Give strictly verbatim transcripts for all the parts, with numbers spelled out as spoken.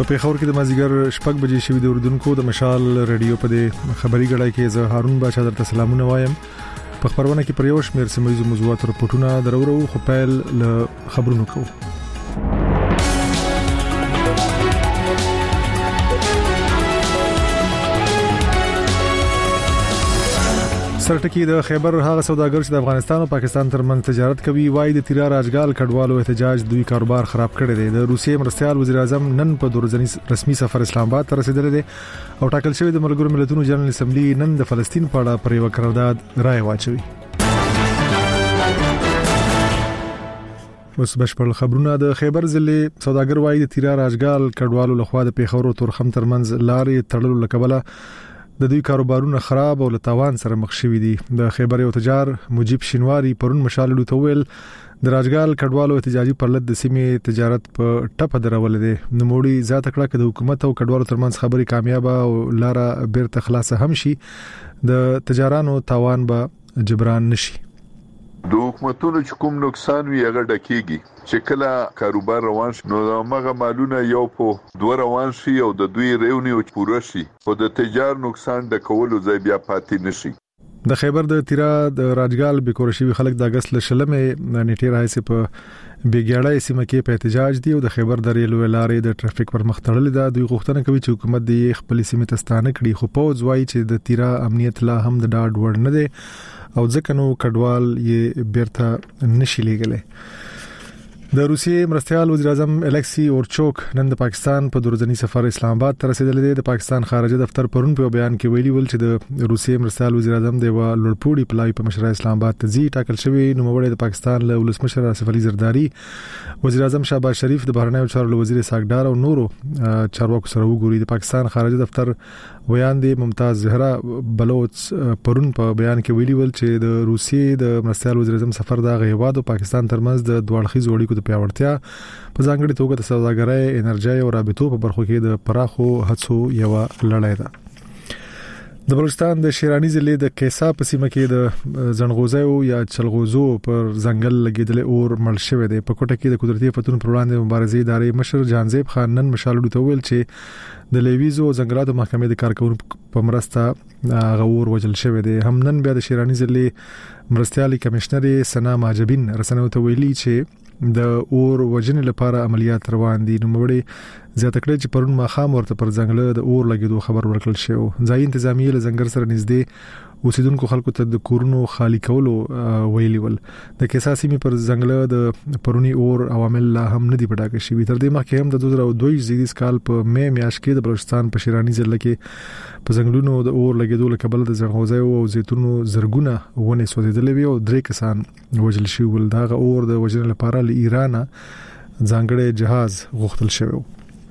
په پیښور کې د مازیګر شپږ بجې شوې د اردوونکو د مشال رادیو په دې خبري غړای کې زه هارون بادشاہ درته سلامونه وایم. په خبرونه کې پر یو شمېر سیمه موضوعات راپورټونه درورو خو پیل له خبرونو کوو. سرټکی د خیبر هغه سوداګر چې د افغانستان او پاکستان ترمنځ تجارت کوي وایي د تیرا راجګال کډوالو احتجاج دوی کاروبار خراب کړی دی. د روسیې مرستيال وزیر اعظم نن په دورځنی رسمي سفر اسلام آباد ته رسیدلی دی او ټاکل شوی د ملګرو ملتونو جنرال اسمبلی نن د فلسطین په اړه پر یو قرارداد رائے واچوي. اوس بشپړ خبرونه. د خیبر ضلع سوداګر وایي د تیرا راجګال کډوالو لخوا د پیښور او تورخم ترمنځ لارې تړلو لکبله د دوی کاروبارونه خراب او لتاوان سره مخ شوي دي. د خیبر یو تجار مجيب شینواری پرون مشاللو تویل د راجګال کډوالو احتجاجي پرلط د سیمې تجارت په ټپه درول دي. نموړي ذات کړه چې د حکومت او کډوالو ترمنځ خبري کامیاب او لاره بیرته خلاصه هم شي د تجارانو تاوان به جبران نشي. د حکومتونو چې کوم نقصان وي هغه ډکیږي چې کله کاروبار روان شي نو هغه مالونه یو په دوه روان شي او د دوی ریونیو پوره شي او د تجار نقصان د کولو ځای بیا پاتې نشي. د خیبر د تیرا د راجګال بیکورشي خلک د اگست لشلمې نیټه راځي په بیګاړای سیمه کې په احتجاج دی او د خیبر د ریلوې لارې د ټرافیک پر مخ تړلې ده. دوی غوښتنه کوي چې حکومت د خپل سیمه تستانه کړي خو پوز وایي چې د تیرا امنیت لا هم د ډاډ وړ نه دی او ځکه نو کډوال یې بیرته نشي لګلې. د روسیې مرستيال وزیر اعظم الکسی اورچوک نن د پاکستان په دورځنی سفر اسلام آباد ته رسیدلی دی. د پاکستان خارجه دفتر پرون په بیان کې ویلي ول چې د روسیې مرستيال وزیر اعظم د لړپوړي پلای په مشر اسلام آباد ته ځي. ټاکل شوی نو مړی د پاکستان له ولسمشر آصف علي زرداری وزیر اعظم شهباز شریف د بهرنیو چارو وزیر ساګدار او نورو چارواکو سره وګوري. د پاکستان خارجه دفتر ویان دی ممتاز زهرا بلوچ پرون په بیان کې ویلي ول چې د روسیې د مرستيال وزیر اعظم سفر د غیواد او پاکستان ترمنځ د دوړخي جوړی کو د پیاوړتیا په ځانګړي توګه د سوداګرۍ انرژي او رابطو په برخو کې د پراخو هڅو یو لړۍ ده. د بلوچستان د شیرانی ضلع د کیسا په سیمه کې د زنغوزیو یا چلغوزو پر ځنګل لګیدل اور مړ شوی دی. په کوټه کې د قدرتي فتون پر وړاندې مبارزې ادارې مشر جانزیب خان نن مشاللو ته ویل چې د لیویزو ځنګلاتو محکمې د کارکونکو په مرسته غور وجل شوی دی. هم نن بیا د شیرانی ضلع مرستيالي کمشنر سنا ماجبین رسنیو ته ویلي چې د اور وجنې لپاره عملیات روان دي. نو مړی زیاته کړی چې پرون ماخام ورته پر ځنګل د اور لګیدو خبر ورکړل شو. ځای انتظامیه له ځنګل سره نږدې اوسیدونکو خلکو ته د کورونو خالی کولو ویلي ول. د کیسا سیمې پر ځنګل د پرونی اور عوامل لا هم نه دی پټاکه شوی. تر دې مخکې هم د دوه زره دوه زیږدیز کال په مې میاشت کې د بلوچستان په شیرانی ضلع کې په ځنګلونو د اور لګیدو لکبل د زنغوزیو او زیتونو زرګونه ونه سوځیدلې وي او درې کسان وژل شوی ول. دا اور د وژنې لپاره له ایران ځانګړي جهاز غوښتل شوی.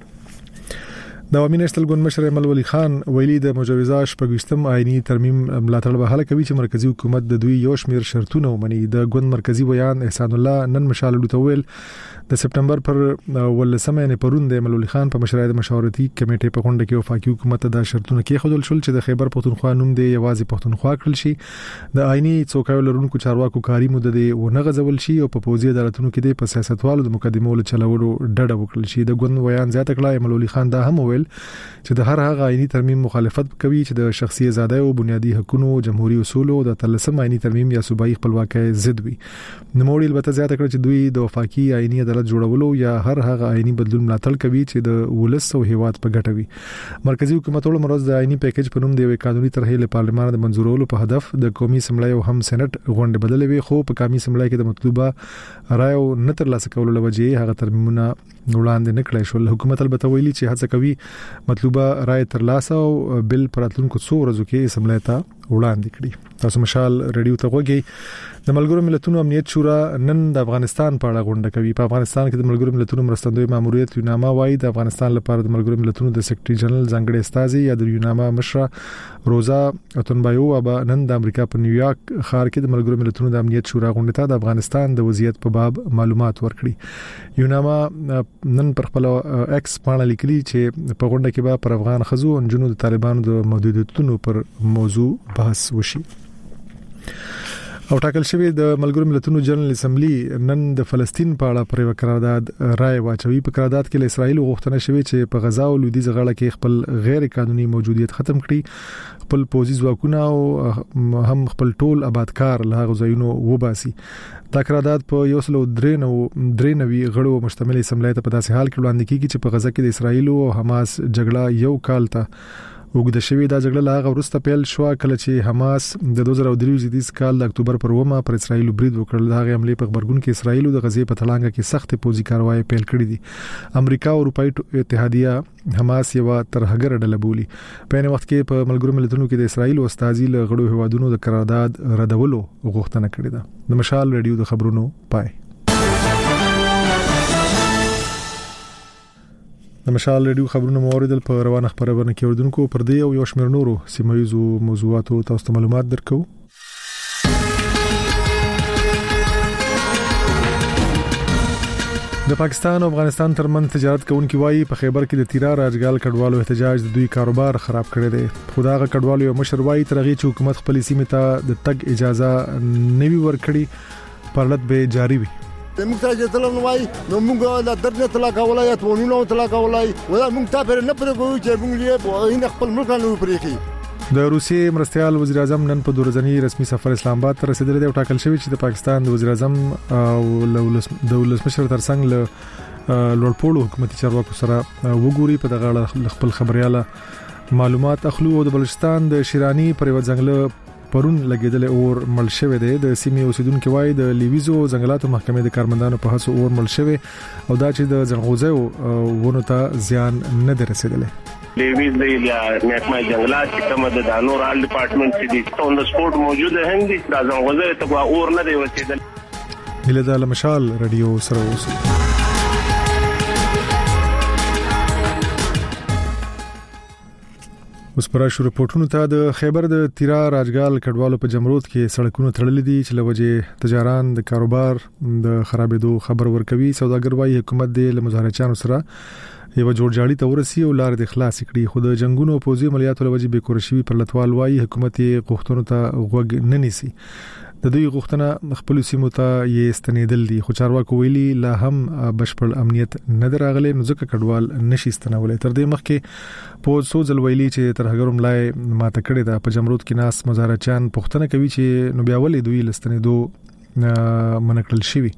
د عوامي نېشنل ګوند مشر ایمل ولی خان ویلي د مجوزه شپږشتم آئینی ترمیم ملاتړ به هله کوي چې مرکزی حکومت د دوی یو شمیر شرطونه ومني. د ګوند مرکزی بیان احسان الله نن مشاللو ته ویل د سپټمبر پر ولسمه نه پرون د ایمل ولی خان په مشرۍ د مشاورتي کمیټې په غونډه کې وفاقي حکومت د شرطونه کې خودل شول چې د خیبر پښتونخوا نوم دی یوازې پښتونخوا کړل شي. د آئینی څوکایو لرونکو چارواکو کاری مدد و نه غځول شي او په پوزي عدالتونو کې د سیاستوالو د مقدمو له چلولو ډډه وکړل شي. د ګوند بیان زیاته کړه ایمل ولی خان دا هم ویل چې د هر هغه آئینی ترمیم مخالفت کوي چې د شخصي آزادۍ او بنیادی حقوقو جمهوریت اصول او د تلسم آئینی ترمیم یا صوبایي خپلواکۍ ضد وي. نوموړي البته زیاته کړ چې دوی د وفاقي آئینی عدالت جوړولو یا هر هغه آئینی بدلون ملاتړ کوي چې د ولس او هیواد په ګټه وي. مرکزی حکومت ول مرز د آئینی پیکیج په نوم دی قانوني طرحې له پارلمان د منزورولو په هدف د قومي اسمبلی او هم سېنات غونډه بدلې وي خو په قومي اسمبلی کې د مطلوبه رائے نه تر لاسه کولو لوجه هغه ترمیمونه وړاندې نه کړای شو. حکومت البته ویلي چې هڅه کوي مطلوبه رائے تر لاسه او بل پراتلونکو څو ورځو کې اسمبلی ته وړاندې کړي. تاسو مشال رادیو ته وګورئ. د ملګرو ملتونو امنیت شورا نن د افغانستان په اړه غونډه کوي. په افغانستان کې د ملګرو ملتونو مرستندوی ماموریت یوناما وايي د افغانستان لپاره د ملګرو ملتونو د سیکریټري جنرال ځانګړي استازي یا د یوناما مشره روزا اتنبایو ابا نن د امریکا په نیویارک ښار کې د ملګرو ملتونو د امنیت شورا غونډه ته د افغانستان د وضعیت په باب معلومات ورکړي. یوناما نن پر خپل ایکس باندې لیکلي چې په غونډه کې به پر افغان خزو او جنونو د طالبانو د محدودیتونو پر موضوع بحث وشي. او ټاکل شوی د ملګرو ملتونو جنرال اسمبلی نن د فلسطین په اړه پر قرارداد رائے واچوي. په قرارداد کې له اسرایل غوښتنه شوې چې په غزا او لویدیځ غاړه کې خپل غیر قانوني موجودیت ختم کړي، خپل پوځي ځواکونه او هم خپل ټول آبادکار له غزاینو وباسي. دا قرارداد په یو سل درې نو درې نوي غړو مشتمل اسمبلی ته په داسې حال کې وړاندې کیږي چې په غزا کې د اسرایل او حماس جګړه یو کال ته وګړه شوی. دا جګړه لا غوړسته پیل شو کله چې حماس د دوه زره درې زیدیز کال د اکتوبر پر ومه پر اسرایل برید وکړل. دا غي عملی په خبرګون کې اسرایل د غزې په تلانګه کې سخت پوځي کاروایی پیل کړې دي. امریکا او اروپאי اتحادیه حماس یو ترهګر ډله بولی. په ان وخت کې په ملګرو ملتونو کې د اسرایل او استازي له غړو هوادونو د قرارداد ردولو غوښتنه کړې ده. د مشال رادیو د خبرونو پای. د مشال رادیو خبرونه موریدل په روانه خبرونه کې اردوونکو پر دی او یو شمېر نورو سیمایي موضوعاتو تاسو ته معلومات درکو. د پاکستان او افغانستان ترمن تجارت کوونکي وایي په خیبر کې د تیرا راجګال کډوالو احتجاج د دوی کاروبار خراب کړی دی. خداغه کډوالو یو مشر وایي ترغی چې حکومت خپل سیمه ته د تګ اجازه نوي ورکړي پرلط به جاری وي. موږ ته چې تلم وای نو موږ لا درنه تلا کولای یا ټولنو تلا کولای ولا موږ ته پر نه پرګو چې موږ یې نه خپل ملک نه پرېږي. د روسیې مرستيال وزیر اعظم نن په دورځنی رسمي سفر اسلام آباد ته رسیدلی دی او ټاکل شوی چې د پاکستان د وزیر اعظم او د ولسمشر ترڅنګ له لوړپوړو حکومتي چارواکو سره وګوري. په دغه اړه خپل خبرياله معلومات اخلو. د بلوچستان د شیرانی پر وځنګل پرون لګیدل اور مل شوی دی. د سیمې اوسیدونکو وایي د لیویزو ځنګلاتو محکمې د کارمندانو په هڅو اور مل شوی او دا چې د ځنغوزیو ونه ته زیان نه درسیدلی. لیویز دی یا محکمه جنگلات چې کوم د دانور آل ډپارټمنټ چې دی اون د سپورت موجوده هم دي دا ځنغوزیو ته اور نه دی ورسیدل. هله د مشال رادیو سره اوسئ. اوس پر شو رپورټونو ته د خیبر د تیرا راجګال کډوالو په جمرود کې سړکونو تړلې دي چې لوجه تجاران د کاروبار د خرابېدو خبر ورکوي. سوداګر وايي حکومت د مظاهرچانو سره یو جوړجاړي ته ورسي او لار د خلاص کړي. خو د جنگونو او پوزي عملیاتو لوجه به کورشي پر لټوال وايي حکومت غوښتنو ته غوږ نه نیسي. د دوی غوښتنه خپل سیمو ته یې استنیدل دي خو چارواکو ویلي لا هم بشپړ امنیت نه دراغلي نو ځکه کډوال نشي استنولای. تر دې مخکې په سوزل ویلي چې ترهګرم لای ماته کړی دا په جمرود کې ناس مزارچان پښتنه کوي چې نو بیا ولې دوی لستنیدو منکل شوی.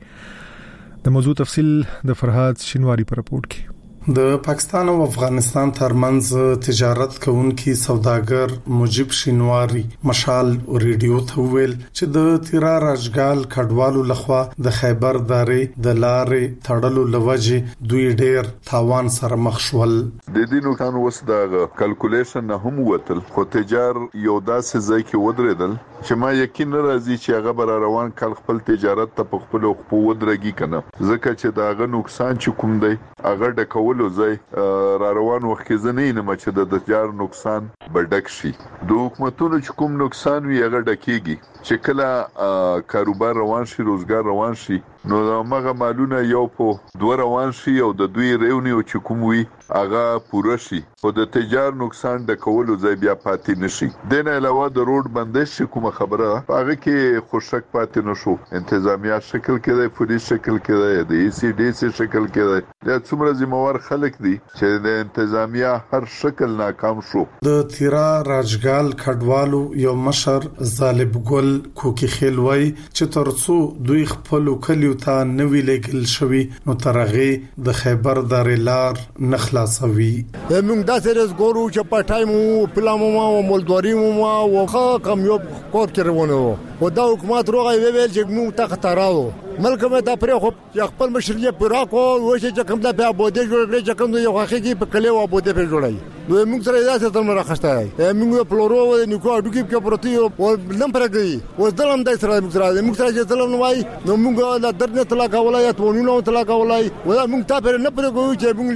د موضوع تفصیل د فرهاد شینواری پر رپورت کې. د پاکستان او افغانستان ترمنځ تجارت کوونکی سوداګر مجيب شینواری مشال ریډیو ته ویل چې د تیرا راجګال کډوالو لخوا د خیبر دارې د لارې تړلو لوجه دوی ډېر تاوان سره مخ شول. د دې نو کان وس د کلکولیشن نه هم وتل خو تجار یو داسې ځای کې ودرېدل چې ما یقین راځي چې هغه بر روان کال خپل تجارت ته په خپل خپل ودرېږي کنه ځکه چې داغه نقصان چې کوم دی هغه ډکول ځای را روان وخت کې زنه نه مچ د تجار نقصان بډک شي. د حکومتونو چې کوم نقصان وي هغه ډکیږي چې کله کاروبار روان شي روزګار روان شي نو هغه مالونه یو په دوه روان شي او د دوی ریونیو چې کوم وي هغه پوره شي او د تجار نقصان د کولو ځای بیا پاتې نشي. د نه علاوه د روډ بندش کومه خبره هغه کې خوشک پاتې نشو. انتظامیه شکل کې دی پولیس شکل کې دی د ای سی ډي سي شکل کې دی د څومره ذمہوار خلک دي چې د انتظامیه هر شکل ناکام شو. د تیرا راجګال کډوالو یو مشر طالب ګل کوکی خلوی چې ترڅو دوی خپل کلیو ته نوی لګل شوی نو ترغه د خیبر دارې لار نخلاصوي. موږ داسې رز ګورو چې په ټایم پلامو او مولدوري مو او خا کم یو کور کې روانو او دا حکومت روغه ویل چې موږ ته خطراو ملک مې دا پرې خو خپل مشرلې پورا کو و چې کوم د په بوده جوړ چې کوم یو حقيقي په کلی و بوده په جوړای نو موږ سره داسې تر مره خسته موږ پلورو و نیکو اډو کې پروتي او لم پرګي او ځلم دای سره موږ سره موږ سره چې ځلم وای نو موږ لا درنه تلا کولای یا ټولنو تلا کولای ولا موږ ته پر نه پرګو چې موږ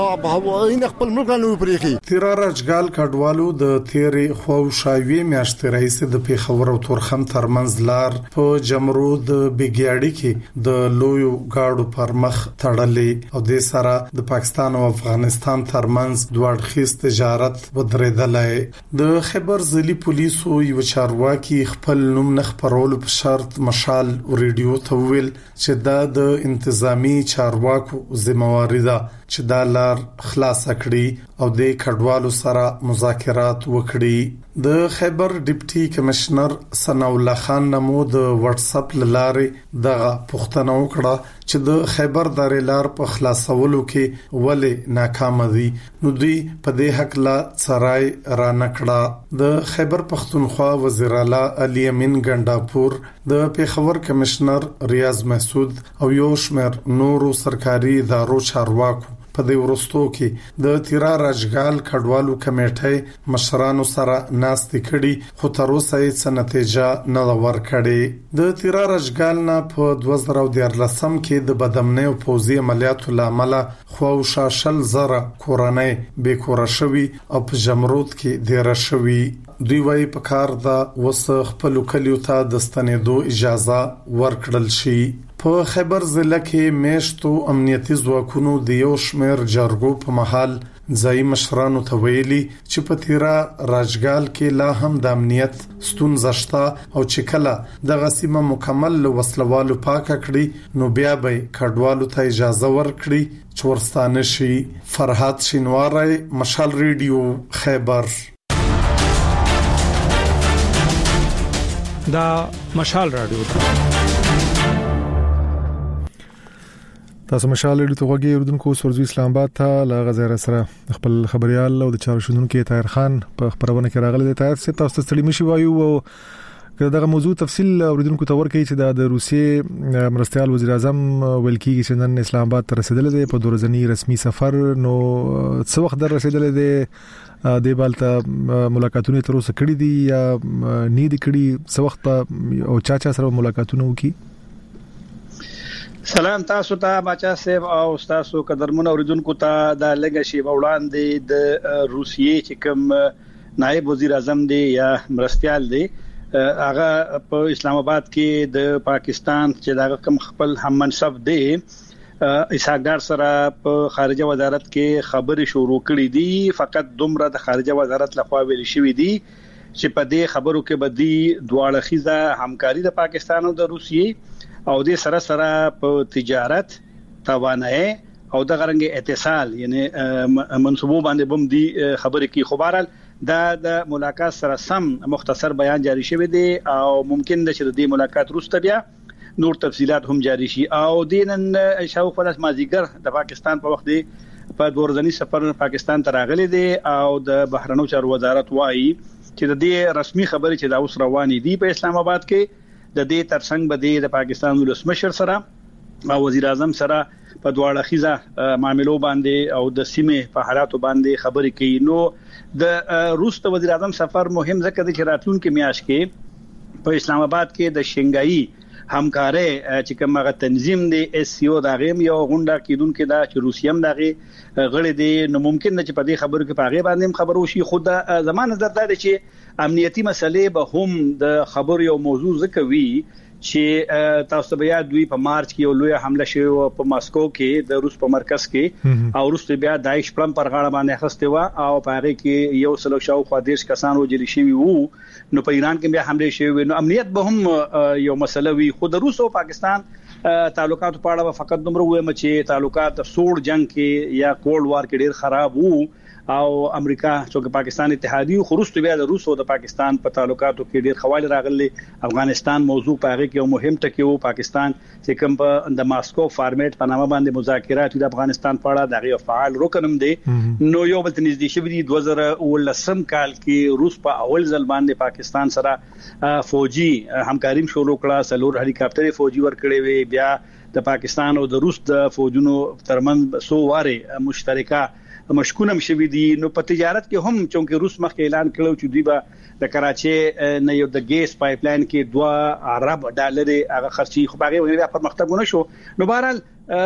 یې په خپل ملک نه پرېخي. تیرا راجګال کډوالو د تیرې خو شاوی میاشتې رئیس د پیښور او تورخم ترمنځ لار په جمرود بګیاړي د لویو گاډو پر مخ تړلې او د سره د پاکستان او افغانستان ترمنځ دوه اړخیز ختیځ تجارت ودرېدلای. د خیبر ځلي پولیسو یو چارواکي خپل نوم نه خپرولو په شرط مشال ریډیو ته ویل چې دا د انتظامی چارواکو ذمہواری ده چې دا لار خلاص کړي او د کډوالو سره مذاکرات وکړي. د خیبر ډیپټي کمشنر ثنا الله خان نمو د واتس اپ لارې دغه پوښتنه وکړه چې د خیبر دارې لار په خلاصولو کې ولې ناکام دي. نو دوی په دې حق لا څرای را نکړه. د خیبر پختونخوا وزیر اعلی علي امین ګنداپور د پیښور کمشنر ریاض محسود او یو شمېر نورو سرکاري ادارو چارواکو په دې ورستو کې د تیرا راجګال کډوالو کمیټې مشرانو سره ناستې کړي خو تر اوسه یې نتیجه نه ورکړې. د تیرا راجګال نه په دوه زره دیارلسم کې د بدامنۍ او پوځي عملیاتو لامل خواوشا شل زره کورنۍ بې کوره شوي او په جمرود کې دیره شوي. دوی وايي په کار دا وسه خپل کلیو ته د ستنېدو اجازه ورکړل شي. په خیبر ضلع کې میشتو امنیتي ځواکونو د یو شمېر جرګو په محل ځای مشرانو ته ویلي چې په تیرا راجګال کې لا هم د امنیت ستونزه شته او چې کله د غسیمه مکمل وسلوالو پاکه کړي نو بیا به کډوالو ته اجازه ورکړي چې ورستانه شي. فرحات شینواری، مشال ریډیو، خیبر. دا مشال رادیو ده. تاسو مشال ریډیو ته غوږی اردوونکو سورزو اسلام آباد ته لا غزر سره خپل خبريال او د چارو شندونکو طاهر خان په خبرونه کې راغلي. د طاهر سره تاسو ستړي مشي وایو او کله موضوع تفصیل اوریدونکو ته ورکړي چې د روسیې مرستيال وزیر اعظم ولکي چې نن اسلام آباد ته رسیدل دي په دورځنی رسمي سفر. نو څو وخت در رسیدل دي د بالته ملاقاتونه تر اوسه کړي دي یا نه دي کړي؟ څو وخت او چا چا سره ملاقاتونه وکړي؟ سلام تاسو ته باچا صاحب او تاسو قدرمن اوریدونکو ته د لګشي وړاندې د روسیې چې کوم نائب وزیر اعظم دی یا مرستيال دی هغه په اسلام آباد کې د پاکستان چې دا کوم خپل هم منصب دی اسحاق ډار سره په خارجه وزارت کې خبري شروع کړې دي. فقط دومره د خارجه وزارت لخوا ویل شوې دي چې په دې خبرو کې بدی دواړه خيزه همکاري د پاکستان او د روسیې او د سره سره په تجارت توانایي او د غرنګ اتصال یعنی منصوبو باندې بم دي خبرې کې. خبرال دا د ملاقات سره سم مختصر بیان جاری شوی دی او ممکن ده چې د ملاقات وروسته بیا نور تفصيلات هم جاری شي. او دینن شاو خلاص مازیګر د پاکستان په وخت دی په دورځنی سفر پاکستان ته راغلي دي او د بهرنیو چارو وزارت وايي چې د دې رسمي خبرې چې دا اوس روانې دي په اسلام آباد کې د دې ترڅنګ به د پاکستان ولسمشر سره او وزیر اعظم سره په دواړه خيزه معاملو باندې او د سیمه په حالاتو باندې خبرې کوي. نو د روس ته وزیر اعظم سفر مهم ځکه چې راتلونکو میاشت کې په اسلام آباد کې د شنګایي همکاري چې کومه تنظیم دی اس سی او دا غیم یو غونډه کیدونکو دا چې روسیم دغه غړي دي. نو ممکن نه چې په دې خبرو کې پاغه باندې خبرو شي. خود زمانه نظر دی چې امنیتي مسلې به هم د خبر یو موضوع زکوي چې تاسو بیا دوی په مارچ کې یو لوی حمله شوه په ماسکو کې د روس په مرکز کې او روس بیا داعش پلان پر غاړه باندې اخسته و او په هغه کې یو سلو شاو خو دیش کسان وجلی شوی وو. نو په ایران کې بیا حمله شوه. نو امنیت به هم یو مسله وي. خو د روس او پاکستان تعلقات په اړه فقط دومره وایم چې تعلقات د سوړ جنگ کې یا کولډ وار کې ډیر خراب وو او امریکا چې پاکستان اتحادیو خروست بیا د روس او د پاکستان په تعلقاتو کې ډیر خوال راغلي. افغانستان موضوع په هغه کې یو مهم ټکی وو. پاکستان چې کوم په د ماسکو فارمیټ په نامه باندې مذاکرات د افغانستان په اړه دغه فعال رکن هم دي. نو یو بل تنځ دي شوی د دوه زره ولسم کال کې روس په اول ځل باندې پاکستان سره فوجي همکاري شروع کړه. سلور هلیکاپټر فوجي ورکړي وي. بیا د پاکستان او د روس د فوجونو ترمنځ سو واره مشترکه مشکونم شوی دي. نو په تجارت کې هم چونکه روس مخکې اعلان کړو چې دوی به د کراچي نه یو د ګیس پایپ لاین کې دوه ارب ډالر هغه خرچي خو هغه ونې پرمختګونه شو. نو بهرحال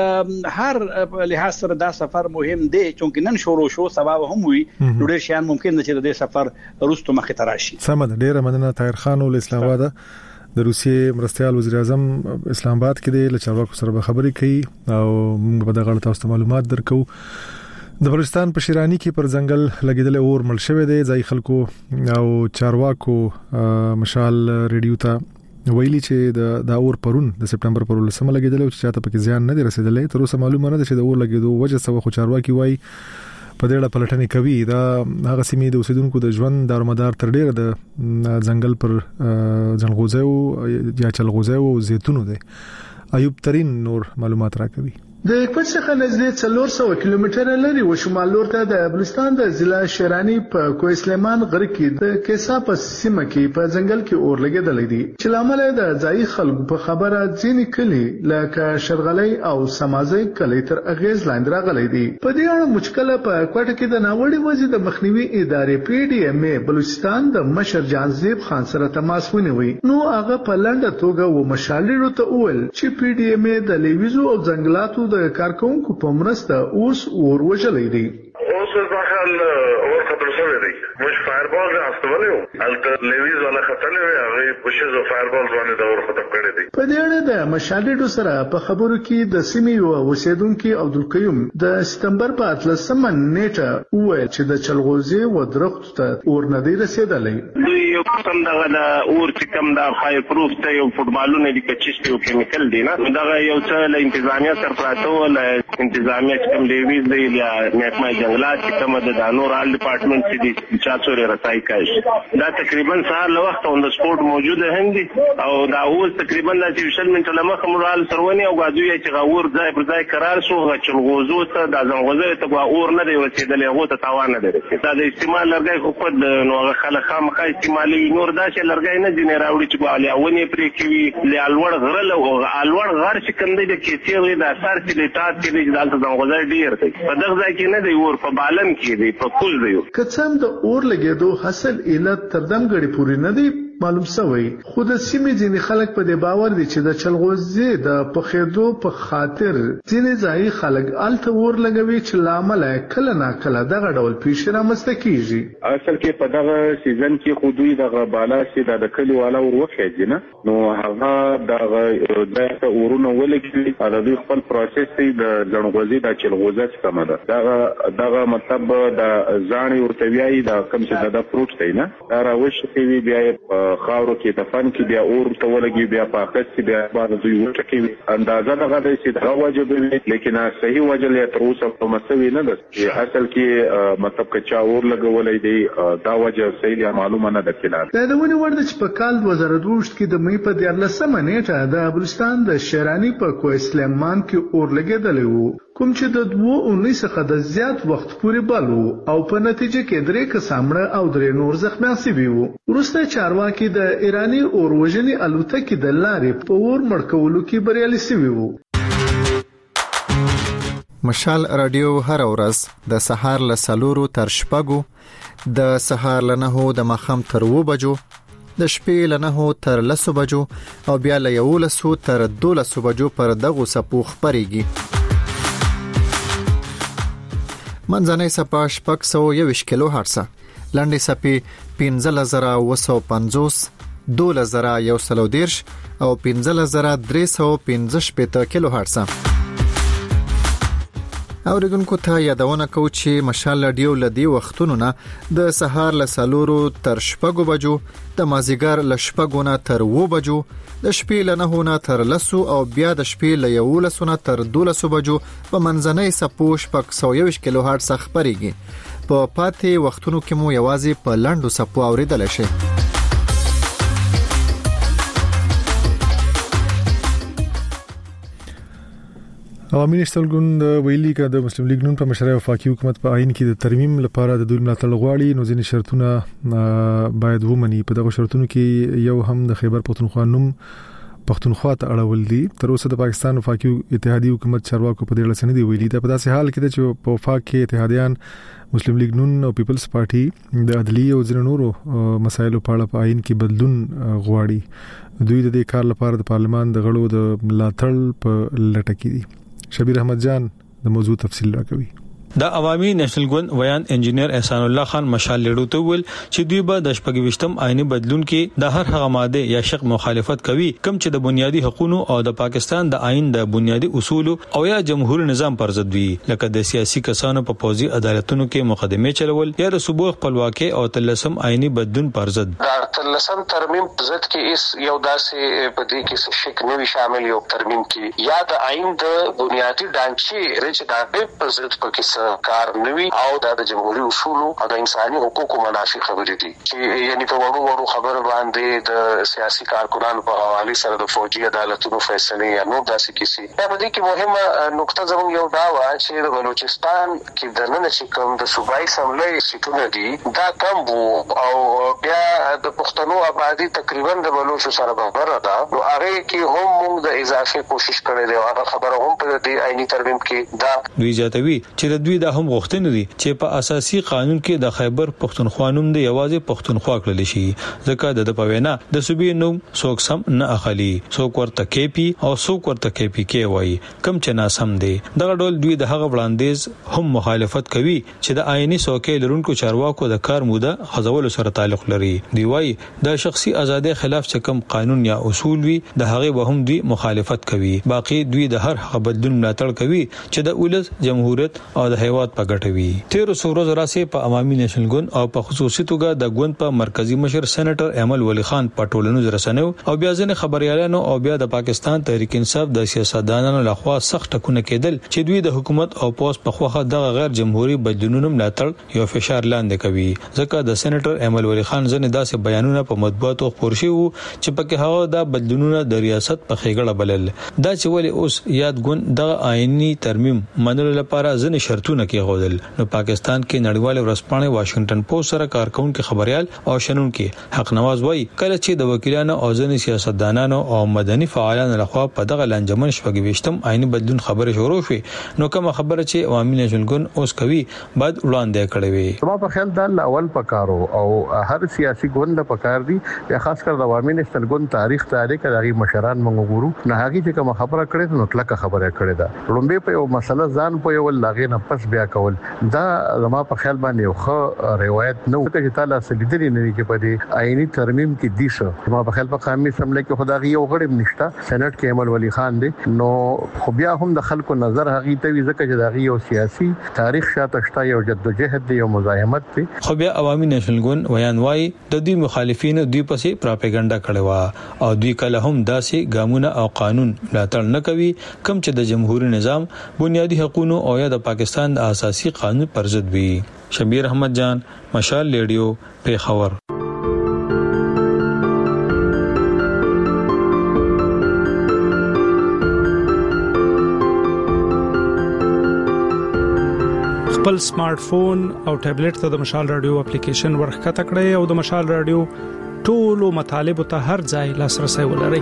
هر لحاظ سره دا سفر مهم دی چونکه نن شروع شو سبب هم وي. نو ډېر شیان ممکن چې د سفر روسته مخې ته راشي. سم ده. ډېر مننه طاهر خان ول اسلام آباد د روسیې مرستيال وزیر اعظم اسلام آباد کې د چارواکو سره خبرې کوي او موږ به د غلط تاسو معلومات درکو. د بلوچستان په شیرانی کې پر ځنګل لګیدل اور مړ شوی دی. ځای خلکو او چارواکو مشال ریډیو ته ویلي چې د دا اور پرون د سپټمبر پر ولسمه لګیدل او چې چاته پکې زیان نه دی رسیدلې. تر اوسه معلومه نه ده چې د اور لګیدو وجه څه. خو چارواکي وایي په دې اړه پلټنې کوي. دا هغه سیمې د اوسیدونکو د ژوند دارومدار تر ډیره د ځنګل پر ځنغوزیو یا چلغوزیو او زیتونو دی. ایوب ترين نور معلومات راکوي. د کوټ څخه نږدې څلور سوه کیلومتره لري و شمال لور ته د بلوچستان د ضلع شیرانی په کوه سلیمان غر کې د کیسا په سیمه کې په ځنګل کې اور لګیدل دي چې لامل د ځای خلکو په خبره ځینې کلی لکه شرغلی او سمازي کلی تر اغیز لاندې راغلي دي. په دې اړه مشکله په کوټ کې د ناوړي وځي د مخنیوي ادارې پی ډی ایم ای بلوچستان د مشر جانزیب خان سره تماس ونیوي. نو هغه په لنډه توګه و مشالې ته وویل چې پی ډی ایم ای د لیویزو او ځنګلاتو د کارکونکو په مرسته اوس اور وژلې دي. اوس ځکه اور خطر شوی دی. مش فایربال راستولیو الته لیویز ولا خطلې وي هغه بشزو فایربال باندې د اور ختم کړی دی. په دې اړه د مشالې سره په خبرو کې د سیمې او اوسیدونکو عبدالقیوم د سپتمبر په اتلسمه نیټه وویل چې د چلغوزي و درخت ته اور نه دی رسیدلی. دوی یو قسم دغه د اور چې کوم د فایر پروف ته یو فوټبالونه دي کچېستي او کیمیکل دي نه دغه یو څه له انتظامیه سره پراته ول انتظامیه چې کوم لیویز دی یا محکمه جنگلات چې کوم د دانور آل ډپارټمنټ چې دي چاڅوري رسای کوي دا تقریبا سهار له وخت اون د سپورت موجوده هم دي او دا اوس تقریبا د شل منټه لمخه مرال سرونی او غازوی چې غور ځای پر ځای قرار شو چې غوزو ته د ځنغوزه ته اور نه دی رسیدلې هغه ته تاوان نه دی دا د استعمال لرګي خو په نو خلک خامخا استعمالي نور دا چې لرګي نه دي نه راوړي چې غالي اونې پرې کوي ل الوړ غرل او الوړ غر چې کوم دی د کیسې د اثر چې د تات کې د دالته ځنغوزه ډیر دی په دغه ځای کې نه دی اور په بالن کې دی په کول دی کڅم د اور لګیدو حاصل علت تر دم غړي پوری نه دی معلوم شوی. خو د سیمې ځینې خلک په دې باور دي چې د چلغوزي د پخېدو په خاطر ځینې ځای خلک الته ور لګوي چې لامل کله نا کله دغه ډول پیښې رامنځته کیږي. اصل کې په دغه سیزن کې خو دوی دغه بالا چې د کلی والا ور وخېږي نه نو هغه دغه د اورونو ولګي د دوی خپل پروسس دی د ځنغوزي د چلغوزه څخه ده دغه دغه مطلب د ځان ورته ویایي د کوم چې د فروټ دی نه دا راوښ کوي بیا خاورو کې دفن کې بیا اور ته ولګي بیا پاکت کې بیا باندې دوی ورټکي اندازه دغه د چې دا واجب وي لیکن صحیح وجه له تر اوسه په مسوي نه ده چې اصل کې مطلب که چا اور لګولې دی دا وجه صحیح معلومه نه ده کله دا د ونی ورته چې په کال دوه زره دوه کې د مې په دیارلسمه نیټه د بلوچستان د شیرانی په کوه سلیمان کې اور لګیدلی وو کوم چې د دوه اونیس څخه د زیات وخت پورې بلو او په نتیجه کې درې کسامړه او درې نور زخمیان شوي وو. وروسته چارواکي د ایرانی اور وژنې الوتکې د لارې په اور مړ کولو کې بریالي شوي وو. مشال رادیو هر ورځ د سهار له سلورو تر شپږو د سهار له نهو د ماښام تر اووه بجو د شپې له نهو تر لسو بجو او بیا له یولسو تر دولسو بجو پر دغو څپو خپرېږي. منځنۍ څپه شپږ سوه یوویشت کیلو هرټز، لنډې څپې پنځلس زره اوه سوه پنځوس، دولس زره یو سل او دېرش او پنځلس زره درې سوه پنځه شپېته کیلو هرټز. اوریدونکو ته یادونه کوو چې مشال رادیو لدی وختونو نه د سهار له سلورو تر شپږو بجو، د مازیګر له شپږو نه تر اووه بجو، د شپې له نهو نه تر لسو او بیا د شپې له یولسو نه تر دولسو بجو په منځنۍ څپو شپږ سوه یوویشت کیلو هرټز خپرېږي. په پاتې وختونو کې مو یوازې په لنډو څپو اوریدلی شئ. عوامي نشتل ګوند ویلي ک د مسلم لیگ نون په مشرۍ وفاقي حکومت په آئین کې د ترمیم لپاره د دوی ملاتړ غواړي نو ځینې شرطونه باید ومني. په دغه شرطونو کې یو هم د خیبر پښتونخوا نوم پښتونخوا ته اړول دي. تر اوسه د پاکستان وفاقي اتحادیه حکومت چارواکو په دې اړه څه نه دی ویلي. دا په داسې حال کې چې په وفاق کې اتحادیان مسلم لیگ نون او پیپلز پارټي د عدلیه او ځینو نورو مسایلو په اړه په آئین کې بدلون غواړي. دوی د دې کار لپاره د پارلمان د غړو د ملاتړ په لټه کې دي. شبیر احمد جان د موضوع تفصیل راکوي. د عوامي نېشنل ګوند ویان انجینیر احسان الله خان مشال لړو ته ویل چې دوی به د شپږويشتم آئینی بدلون کې د هر هغه ماده یا شق مخالفت کوي کوم چې د بنیادی حقوقو او د پاکستان د آئین د بنیادی اصول او یا جمهوریت نظام پر ضد وي لکه د سیاسي کسانو په پوزي عدالتونو کې مقدمه چلول یا د صوبو خپلواکي او تلسم آئینی بدلون پر ضد تلسم ترمیم ضد کې اس یو داسې په دې کې شک نه شامل یو ترمیم کې یا د آئین د بنیادی ډانچې رچ د په ضد په کې کار نوي او د جمهوریت اصول او د انساني حقوقو منافي خبرې دي چې یعنی په وړو وړو خبر باندې د سیاسي کارکونانو په حواله سره د فوجي عدالتونو فیصله یا نو داسې کیسي په دې کې مهمه نقطه زموږ یو دا و چې د بلوچستان کې د نن چې کوم د صوبایي سملې سیټونه دي دا کم وو او بیا د پښتنو آبادی تقریبا د بلوچو سره برابر ده نو هغه کې هم موږ د اضافه کوشش کړې ده هغه خبره هم په دې آئینی ترمیم کې دا دوی جاتوي چې د دوی د هم غوښتنې دي چې په اساسي قانون کې د خیبر پښتونخوا نوم د یوازې پښتونخوا کړل شي ځکه د پوینا د صوبې نوم څوک سم نه اخلي څوک ورته کېپی او څوک ورته کېپی کې وایي کم چې ناسم دي دغه ډول دوی د هغه وړاندیز هم مخالفت کوي چې د آئینی څوکۍ لرونکو چارواکو د کار موده غځولو سره تعلق لري دی وایي د شخصي ازادۍ خلاف چې کوم قانون یا اصول وي د هغه به هم دوی مخالفت کوي باقي دوی د هر هغه بدلون ملاتړ کوي چې د ولس جمهوریت او د هیواد په ګټه وي تیر سوروز راسي په عوامي نېشنل ګوند او په خصوصي توګه د ګوند په مرکزی مشر سېنیټر امل ولی خان په ټولنیزو رسنیو او بیا ځنې خبريالانو او بیا د پاکستان تحریک انصاف د سیاستدانانو لخوا سخت ټکونه کېدل چې دوی د حکومت او پوس په خوخه د غیر جمهوریت بدلونونو ملاتړ یو فشار لاندې کوي ځکه د سېنیټر امل ولی خان ځنې داسې بیانونه په مطبوعاتو خبر شي چې پکې هغه د بدلونونو د ریاست په خېګړه بلل دا چې ولې اوس یاد ګوند د آئینی ترمیم منلو لپاره ځنې شرطونه کېغودل نو پاکستان کې نړیوال ورځپاڼه واشنگټن پوسټ سره کارکونکو خبريال او شنونکو حق نواز وایي کله چې د وکیلانو او ځنې سیاستدانانو او مدني فعالانو لخوا په دغه لنجمن شپږويشتم آئینی بدلون خبره شروع شوه نو کوم خبره چې عوامي نېشنل ګوند اوس کوي بعد وړاندې کړې وي ما په خیال دا اول پکارو او هر سیاسي ګوند په کار دي یا خاص کر د عوامي نېشنل ګوند تاریخ تاریخ دغه مشران موږ ګورو نه هغه چې کوم خبره کړې نو تلکه خبره کړې ده لومبه په یو مسله ځان په یو لاغې نه پس بیا کول دا زما په خیال باندې یو ښه روایت نه وکړي چې تعالی سلیدري نه کې په دې آئینی ترمیم کې دیسه ما په خیال په قومي سملې کې خدای یو غړي نشته سېنات کې امل ولی خان دی نو خو بیا هم د خلکو نظر هغه ته وی ځکه چې دا یو سیاسي تاریخ شاته شته یو جدوجہد دی یو مزاحمت دی خو بیا عوامي نېشنل ګوند ویان وایي د دوی مخالفینو دوی پسې پراپګاندا کړي وا او دوی کله هم داسې ګامونه او قانون ملاتړ نه کوي کوم چې د جمهوریت نظام بنیادی حقوقو او یا د پاکستان د اساسي قانون پر ضد وي شبیر احمد جان مشال ریډیو پیښور خپل سمارټ فون او ټابلیټ ته د مشال رادیو اپلیکیشن ورخته کړئ او د مشال رادیو ټولو مطالب ته هر ځای لاسرسي ولرئ.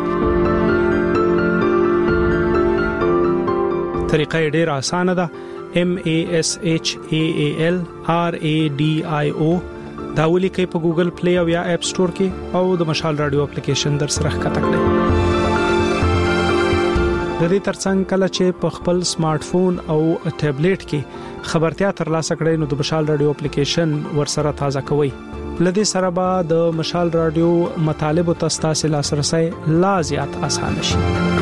طریقه ډېره اسانه ده. M A S H A A L R A D I O دا ولیکئ په ګوګل پلی او یا اپ سٹور کې او د مشال رادیو اپلیکیشن در سره ښکته کړئ. د دې ترڅنګ کله چې په خپل سمارټ فون او ټابلیټ کې خبرتیا ترلاسه کړئ نو د مشال رادیو اپلیکیشن ورسره تازه کوئ. لدې سره به د مشال رادیو مطالب او تاسو لاسرسي لا زیات اسانه شي.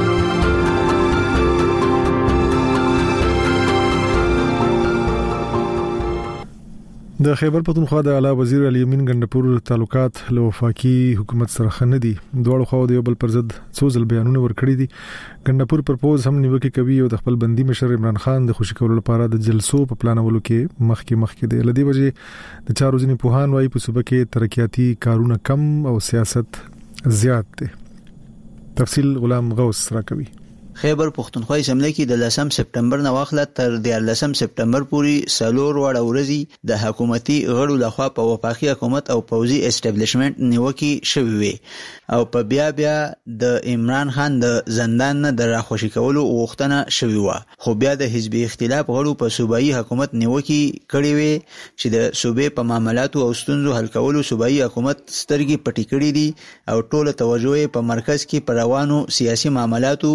د خیبر پختونخوا د اعلی وزیر علي امین ګندپور تعلقات له وفاقي حکومت سره خنه دي. دوه خو د یو بل پر ضد څو ځل بیانونه ورکړي دي. ګندپور پرپوز هم نیوکه کوي او د خپل بندي مشر عمران خان د خوشی کولو لپاره د جلسو په پلانولو کې مخکې مخکې دی. لدی وجه د چارو ځنی پوهان وايي په صوبه کې ترقیاتي کارونه کم او سیاست زیات دي. تفصیل غلام غوث را کوي. خیبر پختونخوا اسمبلی کې د لسم سپټمبر نه واخله تر د لسم سپټمبر پورې سلور وړ ورځي د حکومتي غړو لخوا په وفاقي حکومت او پوزي اسټابلیشمنت نیوکي شوی وي او په بیا بیا د عمران خان د زندان نه د راخوشي کولو غوښتنه شوی و. خو بیا د حزبي اختلاف غړو په صوبایي حکومت نیوکي کړی وي چې د صوبې په معاملاتو او ستونزو حل کولو صوبایي حکومت سترګې پټې کړې دي او ټوله توجه په مرکز کې پر روانو سیاسي معاملاتو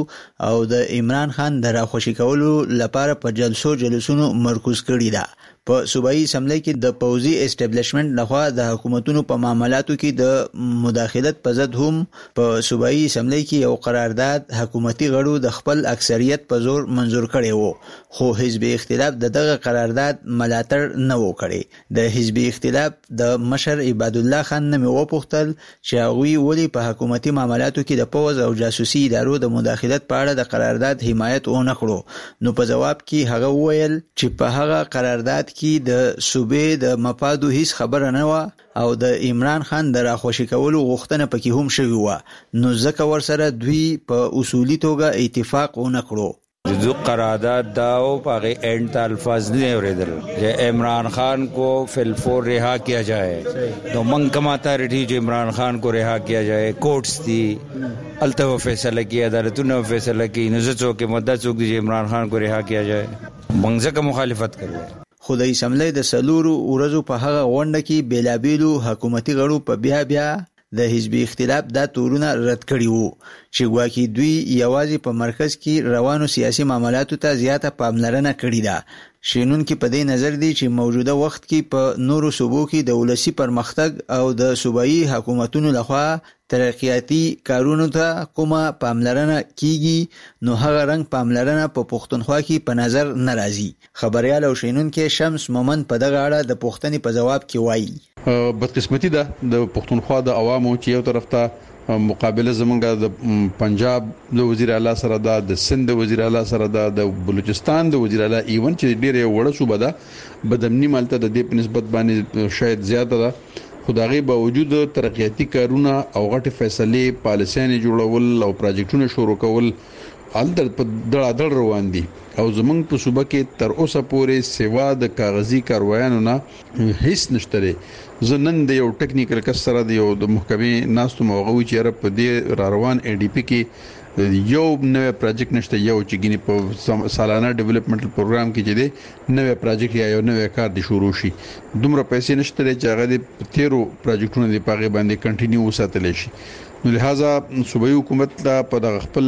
او د عمران خان د راخوشي کولو لپاره په جلسو جلسونو مرکز کړی ده. په صوبایي اسمبلی کې د پوزي اسټابلیشمنت لخوا د حکومتونو په معاملاتو کې د مداخلت په ضد هم په صوبایي اسمبلی کې یو قرارداد حکومتي غړو د خپل اکثریت په زور منزور کړی وو، خو حزب اختلاف د دغه قرارداد ملاتړ نه و کړی. د حزب اختلاف د مشر عباد الله خان نه مې وپوښتل چې هغوی ولې په حکومتي معاملاتو کې د پوز او جاسوسي ادارو د مداخلت په اړه د قرارداد حمایت ونه کړو. نو په جواب کې هغه وویل چې په هغه قرارداد کې د صوبې د مفادو هیڅ خبره نه و او د عمران خان د راخوشي کولو غوښتنه پکې هم شوی و، نو ځکه ورسره دوی په اصولي توګه اتفاق ونه کړو. जो करारदाद दाव पागे एंड अल्फाज नहीं औरेदल जे इमरान खान को फिलफोर रिहा किया जाए तो मंग कमाता रही जो इमरान खान को रिहा किया जाए. कोर्ट्स थी अल्तव फैसला किया, अदालतों ने फैसला की, नजर के मुद्दा चूक दीजिए इमरान खान को रिहा किया जाए. मंगजा का मुखालिफत कर خو د اسمبلی د سلورو ورځو په هغه غونډه کې بیلابیلو حکومتي غړو په بیا بیا د حزب اختلاف دا تورونه رد کړي وو چې ګواکې دوی یوازې په مرکز کې روانو سیاسي معاملاتو ته زیاته پاملرنه کړې ده. شینون کې په دې نظر دی چې موجوده وخت کې په نورو صوبو کې د ولسی پرمختګ او د صوبایي حکومتونو لخوا ترقیاتی کارونو ته کومه پاملرنه کیږي، نو هغه رنګ پاملرنه په پښتونخوا کې په نظر ناراضي. خبريال او شینون کې شمس مومن په دغه اړه د پښتني په جواب کې وایي بدقسمتي ده د پښتونخوا د عوامو چې یو طرف ته مقابله زمونږ د پنجاب د وزیر اعلی سره ده، د سند د وزیر اعلی سره ده، د بلوچستان د وزیر اعلی ایون چې ډیره وړه صوبه ده بدامنی مالته د دې په نسبت باندې شاید زیاته ده. خدایي باوجود ترقیاتی کارونه او غټ فیصله پالیسیانه جوړول او پروجیکټونه شروع کول الدر په دړه دړ روان دي او زمونږ په صوبه کې تر اوسه پورې سیوا د کاغذي کاروایانو نه هیڅ نشته. زنن د یو ټیکنیکل کس سره د یو د محکمې ناستو موغوي چې رب د را روان ای ډی پی کې یو نوې پروجیکټ نشته، یو چې ګینه په سالانه ډیولپمنټل پروګرام کې چې دی نوې پروجیکټ یا یو نوې کار د شروع شي. دومره پیسې نشته چې هغه د تیرو پروجیکټونو د پاغه باندې کنټینیو وساتل شي. نو لہذا صوبایي حکومت دا په د خپل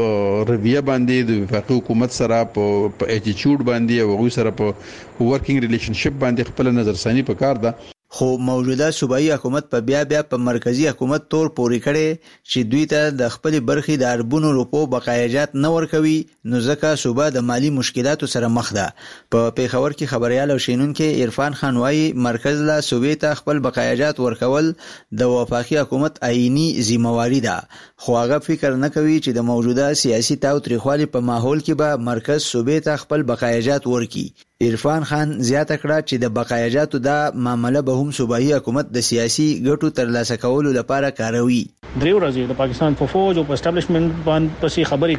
رویه باندې د وفاقي حکومت سره په اټیټیوډ باندې او غوي سره په ورکینګ ریلیشنشپ باندې خپل نظرثانی پکار ده. خو موجوده صوبایي حکومت په بیا بیا په مرکزی حکومت تور پوري کړي چې دوی ته د خپل برخي د اربونو روپو بقایجات نه ورکوي، نو ځکه صوبه د مالی مشکلاتو سره مخ ده. په پیښور کې خبريال او شینون کې عرفان خان وايي مرکز لا صوبې ته خپل بقایجات ورکول د وفاقي حکومت عیني ذمہواری ده، خو هغه فکر نه کوي چې د موجوده سیاسي تاو تریخوالي په ماحول کې به مرکز صوبې ته خپل بقایجات ورکي. عرفان خان زیاته کړه چې د بقایجاتو دا معاملې به هم صوبایي حکومت د سیاسي ګټو ترلاسه کولو لپاره کاروي. درې ورځې د پاکستان په فوج او په اسټابلیشمنت باندې پسې خبرې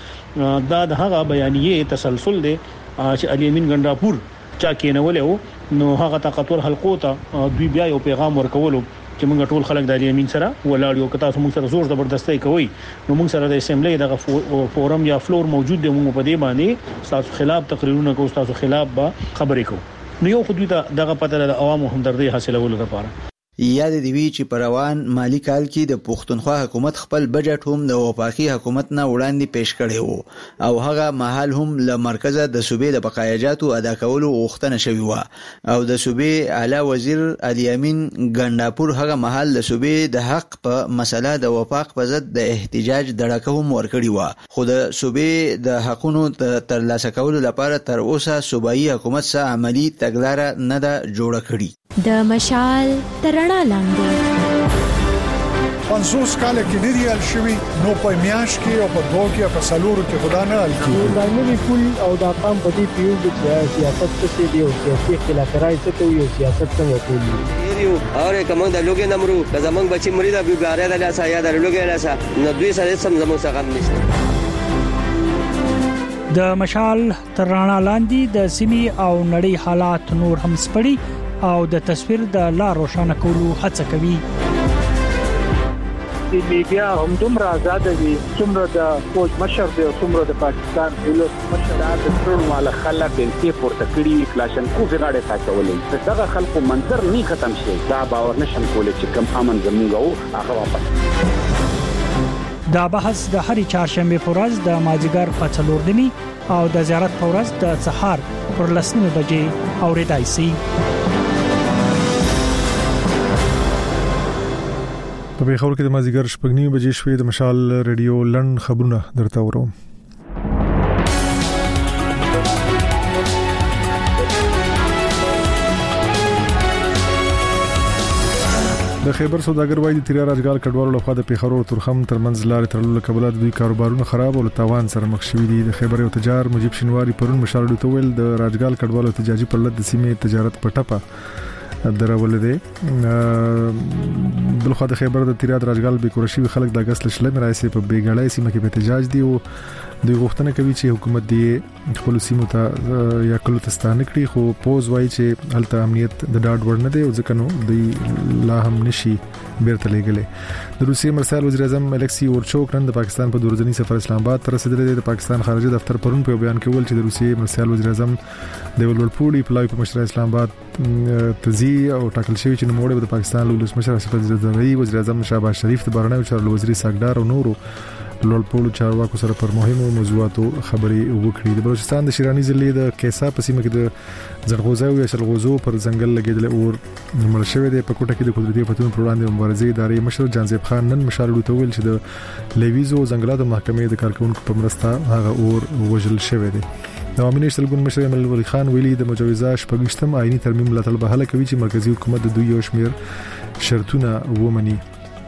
کول دا د هغه بیانیه تسلسل دی چې علي امین ګنداپور چا کېنولې وو، نو هغه طاقتور حلقو ته دوی بیا یو پیغام ورکولو چې موږ ټول خلک د علي امین سره ولاړ یو، کته موږ سره زور زبردستۍ کوي، نو موږ سره د اسمبلی دغه فورم یا فلور موجود دی، موږ په دې باندې تاسو خلاف تقریرونه کوو، تاسو خلاف به خبرې کوو. نو یو خو دوی دغه پته د عوامو همدردي حاصلولو لپاره یاد دی وی چې پر روان مالی کال کې د پښتونخوا حکومت خپل بجټ هم د وفاقي حکومت نه وړاندې پیش کړی وو او هغه محل هم له مرکزه د صوبې د بقایجاتو ادا کولو غوښتنه شوی و او د صوبې اعلی وزیر علي امین ګنداپور هغه محل د صوبې د حق په مسله د وفاق په ضد د احتجاج دړه کوم ورکړی و، خو د صوبې د حقونو ترلاسه کولو لپاره تر اوسه صوبایي حکومت سره عملی تګلارې نه ده جوړه کړې. د مشال ترڼا لاندې پنځوس کال کې ډیریال شوی نو په میاش کې او په دوه کې په سالورو کې خدا نه ال کې دا نوی پول او دا قام په دې پیو د سیاست څخه دی او سیاسي خلافکارای څخه کوي سیاست څنګه کوي یو اور کوم د لوګي نمرو زمنګ بچی مری دا بیګاره د لاسه یا د لوګي لاسه نو دوی سره سم زمو څخه هم نشته. د مشال ترڼا لاندې د سیمي او نړۍ حالات نور هم سپړي او د تصویر د لا روښانه کولو هڅه کوي. د میډیا هم دومره آزاد دي څومره د فوج مشر دی او څومره د پاکستان دولت مشر د ټول مال خلک د پورته کړي کلاشن کو غاړه تاچولې دغه خلکو منظر نه ختم شي دا باور نشم کولای چې کم امن زموږ او هغه واپس دا بحث د هرې چهارشنبه په ورځ د مازیګر په څلور نیمه او د زیارت په ورځ د سهار پر لسنیمه بجې اوریدای شي. په پیښور کې د مازیګر شپږ نیمه بجې شوې د مشال ریډیو لند خبرونه درته وروم. د خیبر سوداګر وایي د تیرا راجګال کډوالو لخوا د پیښور او ترخم ترمنځ لارې تړلو کبل د دوی کاروبارونه خراب او تاوان سره مخ شوي دي. د خیبر یو تجار مجيب شینواری پرون مشال ډو تویل د راجګال کډوالو احتجاجي پرلط د سیمې تجارت په ټپه درول دي. بلخو د خیبر د تیرا راجګال به کورشي خلک د اگست لشل مرایسي په بیګړای سیمه کې په احتجاج دي او د غوښتنه کوي چې حکومت دی خپل سیمو ته یا کلو تستانه کړي، خو پوز وایي چې هلته امنیت د ډاډ وړ نه دی او ځکه نو د لا هم نشي بیرته لګلې. د روسیې مرسل وزیر اعظم الکسی اورچوک نن د پاکستان په دورځنی سفر اسلام آباد ته رسیدلی دی. د پاکستان خارجه دفتر پرون په بیان کې ویل چې د روسیې مرسل وزیر اعظم د ولولپوړي پلای په مشر اسلام آباد تزي او ټاکل شوی چې نوموړی د پاکستان لولس مشر اسد زرداری وزیر اعظم شهباز شریف د بهرنیو چارو وزیر ساګدار او نورو لولپوړو چارواکو سره پر مهمو موضوعاتو خبري وکړي. د بلوچستان د شیرانی ضلع د کیسا په سیمه کې د زرغوزو یا شلغوزو پر ځنګل لګیدل اور مړ شوی دی. په کوټه کې د قدرتي فتون پر وړاندې مبارزې ادارې مشر جانزیب خان نن مشال ډوتول چې د لیویزو ځنګلاتو محکمې د کارکونکو په مرسته هغه اور وژل شوی دی. د عوامي نشتلګون مشر امل ولی خان ویلي د مجوزه شپږشتم آئینی ترمیم لا طلب هله کوي چې مرکزی حکومت د دوی یو شمیر شرطونه ومني.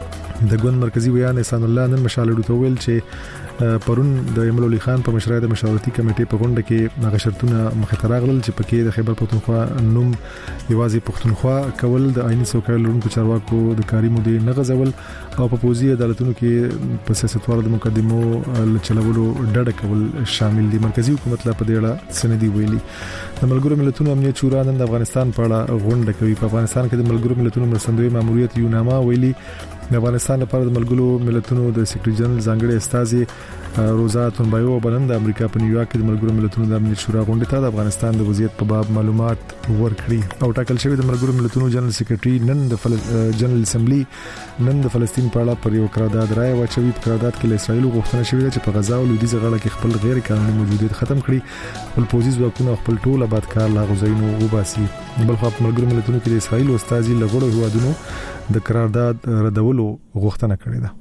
د ګوند مرکزی ویان احسان الله نن مشال ډوتول چې پرون د امل ولی خان په مشرۍ د مشاورتي کمیټې په غونډه کې هغه شرطونه مخې ته راغلل چې پکې د خیبر پښتونخوا نوم یوازې پښتونخوا کول، د آئینی څوکۍ لرونکو چارواکو د کاري مودې نه غځول او په پوزي عدالتونو کې په سیاستوالو د مقدمو چلولو ډډه کول شامل دي. مرکزی حکومت لا په دې اړه سندي ویلي. د ملګرو ملتونو امنیت شورا نن د افغانستان په اړه غونډه کوي. په افغانستان کې د ملګرو ملتونو مرستندوی ماموریت یوناما ویلي د افغانستان لپاره د ملګرو ملتونو د سیکریټری جنرال ځانګړي استازي روزا تونبایو بلند د امریکا په نیویارک کې د ملګرو ملتونو د امنیت شورا غونډه ته د افغانستان د وضعیت په باب معلومات ورکړي او ټاکل شوی د ملګرو ملتونو جنرال سیکریټری نن د جنرال اسمبلی نن د فلسطین په اړه پر یو قرارداد رائے واچوي. په قرارداد کې له اسرایل غوښتنه شوې ده چې په غزا او لویدیځ غاړه کې خپل غیر قانوني موجودیت ختم کړي، خپل پوځي ځواکونه خپل ټول آبادکار لا غوځینو وباسي. بل خو په ملګرو ملتونو کې د اسرایل استازي لغړو هوادونو د قرارداد ردولو غوښتنه کړې ده.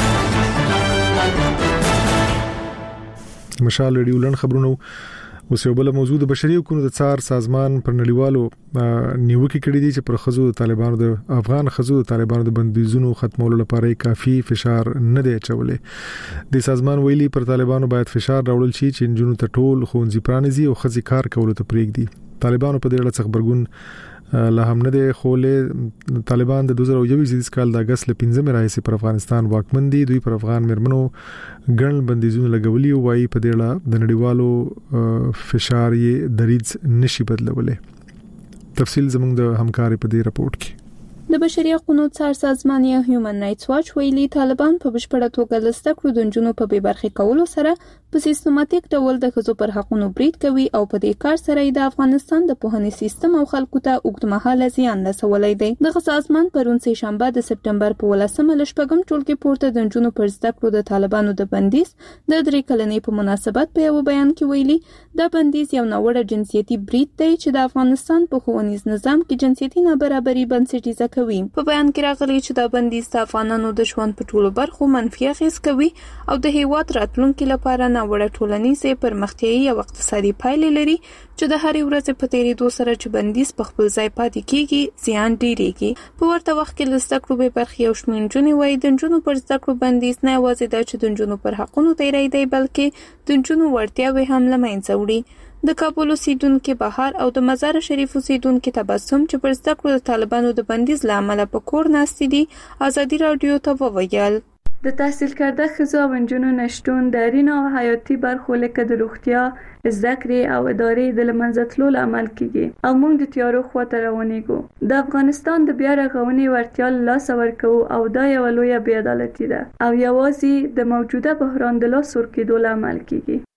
مشال ریډیو لند خبرونه اوس یو بل موضوع د بشري حقوقو د څار سازمان پر نړیوالو نیوکه کړې دي چې پر خزو د طالبانو د افغان خزو د طالبانو د بندیزونو ختمولو لپاره کافي فشار نه دی چولې. د سازمان ویلي پر طالبانو باید فشار راوړل شي چې جنونو ته ټول خوندې پرانیزي او خزي کار کولو ته پریږدي. طالبانو په دې اړه څخه خبرګون لا هم نه دی خو له طالبان د دوه زره یوولس کال د اگست ل پنځمه راځي پر افغانستان واکمن دي. دوی پر افغان مرمنو ګڼ بندیزونه لګولي او وايي په دې اړه د نړیوالو فشار یې دریځ نشي بدلولې. تفصیل زموږ د همکاري په دې راپورټ کې. د بشري حقوقو څار سازمان یا هیومن رائټس واچ ویلي طالبان په بشپړه توګه د زده کړو د نجونو په بې برخې کولو سره په سیستماتیک ډول د ښځو پر حقوقو برید کوي او په دې کار سره د افغانستان د پوهنې سیستم او خلکو ته اوږدمهاله زیان رسولی دی. دغه سازمان پرون سه شنبه د سپټمبر په ولسمه ل شپږم ټولګي پورته د نجونو پر زده کړو د طالبانو د بندیز د درې کلنې په مناسبت په یو بیان کې ویلي دا بندیز یو ناوړه جنسیتي برید دی چې د افغانستان په ښوونیز نظام کې جنسیتي نابرابري بنسټیزه کوي. په بیان کې راغلي چې دا بندیز د افغانانو د ژوند په ټولو برخو منفي اغېز کوي او د هیواد راتلونکي لپاره ناوړه ټولنیزه پرمختیایي او اقتصادي پایلې لري چې د هرې ورځې په تیریدو سره چې بندیز په خپل ځای پاتې کیږي زیان ډیریږي. په ورته وخت کې د زده کړو بې برخې او شمېر نجونې وایي د نجونو پر زده کړو بندیز نه یوازې دا چې د نجونو پر حقونو تیری دی بلکې د نجونو وړتیاوې هم له منځه وړي. د کابل اوسیدونکو بهار او د مزار شریف اوسیدونکو تبسم چې پر زده کړو د طالبانو د بندیز لامل په کور ناستې دي ازادي رادیو ته وویل د تحصیل کرده ښځو او نجونو نشتون د اړینو او حیاتي برخو لکه د روغتیا، زده کړې او ادارې د له منځه تلو لامل کیږي او موږ د تیارو خواته روانېږو. د افغانستان د بیا رغونې وړتیا له لاسه ورکوو او دا یوه لویه بې عدالتي ده او یوازې د موجوده بحران د لاس ورکېدو لامل کیږي.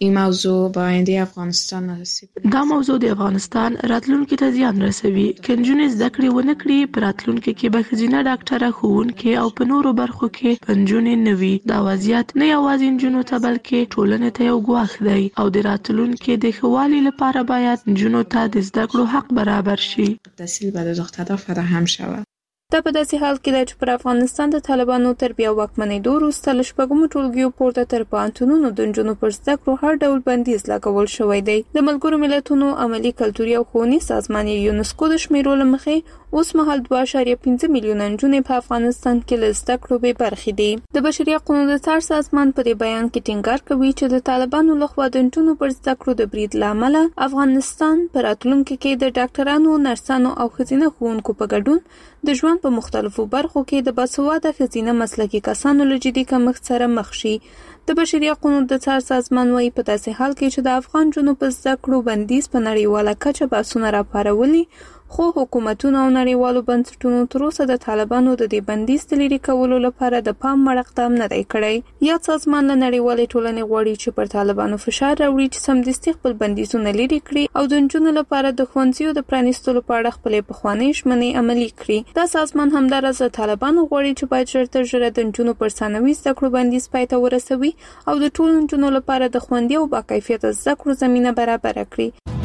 این موضوع با آینده افغانستان آسیب دا موضوع د افغانستان راتلونکي ته زیان رسوي. که نجونې زده کړې ونه کړي، په راتلونکي کې به ښځینه ډاکټره، ښوونکې او په نورو برخو کې نجونې نه وي. دا وضعیت نه یوازې نجونو ته بلکې ټولنې ته یو ګواښ دی او د راتلونکي د ښه والي لپاره باید نجونو ته د زده کړو حق برابر شي. تحصیل برای دخترها فراهم شود. دا په داسې حال کې ده چې پر افغانستان د طالبانو تر بیا واکمنېدو وروسته له شپږمو ټولګیو پورته تر پوهنتونونو د نجونو پر زده کړو هر ډول بندیز لګول شوی دی. د ملګرو ملتونو عملي کلتوري او ښوونیز سازمان یونسکو د شمیرو له مخې اوس مهال دوه اعشاریه پنځه میلیونه نجونې په افغانستان کې له زده کړو بې برخې دي. د بشري حقوقو د څار سازمان په دې بیان کې ټینګار کوي چې د طالبانو لخوا د نجونو پر زده کړو د برید له امله افغانستان په راتلونکي کې د ډاکټرانو، نرسانو او ښځینه ښوونکو په ګډون د ژوند په مختلفو برخو کې د باسواده ښځینه مسلکي کسانو له جدي کمښت سره مخ شي. د بشري حقوقو د څار سازمان وايي په داسې حال کې چې د افغان جنونو په زده کړو بندیز په نړیواله کچه بحثونه راپارولي، خو حکومتونو او نړیوالو بنسټونو تر اوسه د طالبانو د دې بندیز د لرې کولو لپاره د پام وړ اقدام نه دی کړی. یاد سازمان له نړیوالې ټولنې غواړي چې پر طالبانو فشار راوړي چې سمدستي خپل بندیزونه لرې کړي او د نجونو لپاره د ښوونځیو د پرانیستلو په اړه خپلې پخوانۍ ژمنې عملي کړي. دا سازمان همداراز له طالبانو غواړي چې باید ژر تر ژره د نجونو پر ثانوي زده کړو بندیز پای ته ورسوي او د ټولو نجونو لپاره د خوندي او باکیفیته زده کړو زمینه برابره کړي.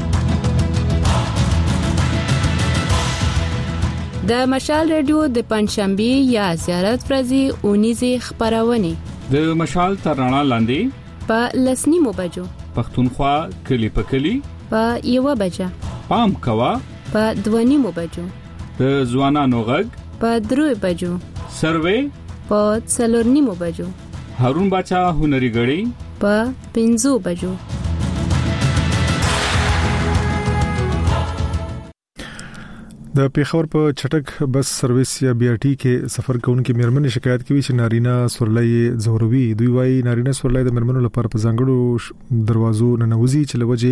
د مشال رادیو د پنځشنبه یا زیارت ورځې اونیزه خبرونه د مشال تر رڼا لاندې په لسنیمو بجو پښتونخوا کلی په کلی په یو بجه پام کوا په دوانیمو بجو د ځوانانو غږ په درو بجو سروې په څلورنیمو بجو هارون بچا هنري غړي په پنځو بجو. د پیښور په چټک بس سرویس یا بي ار ټي کې سفر کوونکې مېرمنې شکایت کوي چې نارینه سورلۍ زوروي. دوی وايي نارینه سورلۍ د مېرمنو لپاره په ځانګړو دروازو ننوځي چې لوجه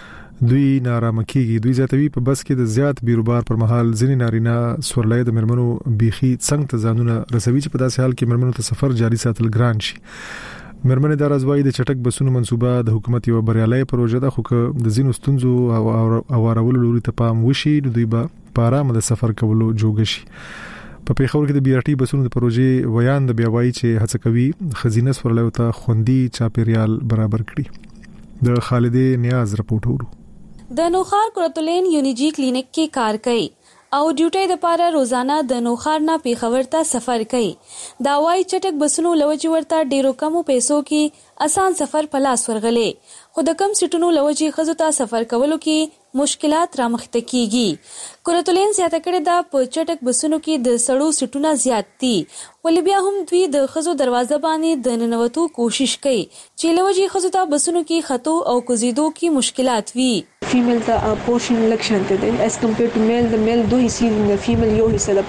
دوی نارامه کیږي. دوی زیاتوي په بس کې د زیات بیروبار پر مهال ځینې نارینه سورلۍ د مېرمنو بيخي څنګه ته ځانونه رسوي چې په داسې حال کې مېرمنو ته سفر جاري ساتل ګران شي. مېرمنې د رازوي د چټک بسونو منصوبه د حکومت یو بریالي پروژه ده، خو که د زینو ستونزو او اوارولو لوري ته پام وشي دوی به په آرام د سفر کولو جوګ شي. په پیښور کې د بي ار ټي بسونو د پروژې ویان د بیا وایي چې هڅه کوي خزینه سورلۍ ته خوندي چاپیریال برابر کړي. د خالدې نیاز رپورټ ورو. د نوخار کورتولین یونیجی کلینیک کې کار کوي او ډیوټي د پاره روزانه د نوخار نه پیښور ته سفر کوي. دا وايي چټک بسونو لوجي ورته ډیرو کمو پیسو کې آسان سفر په لاس ورغلي، خو د کم سټونو لوجي خزو ته سفر کولو کې مشکلات رامخته کیږي. کورتولین زیاته کړې ده په چټک بسونو کې د سړو سټونه زیات دي، ولې بیا هم دوی د خزو دروازه باندې د ننوتو کوشش کوي چې لوجي خزو ته بسونو کې خطو او کوزیدو کې مشکلات وي. فیمیل ته پورشن لکشن ته دی اس کمپیر ټو میل د میل دوه حصے د فیمیل یو حصہ د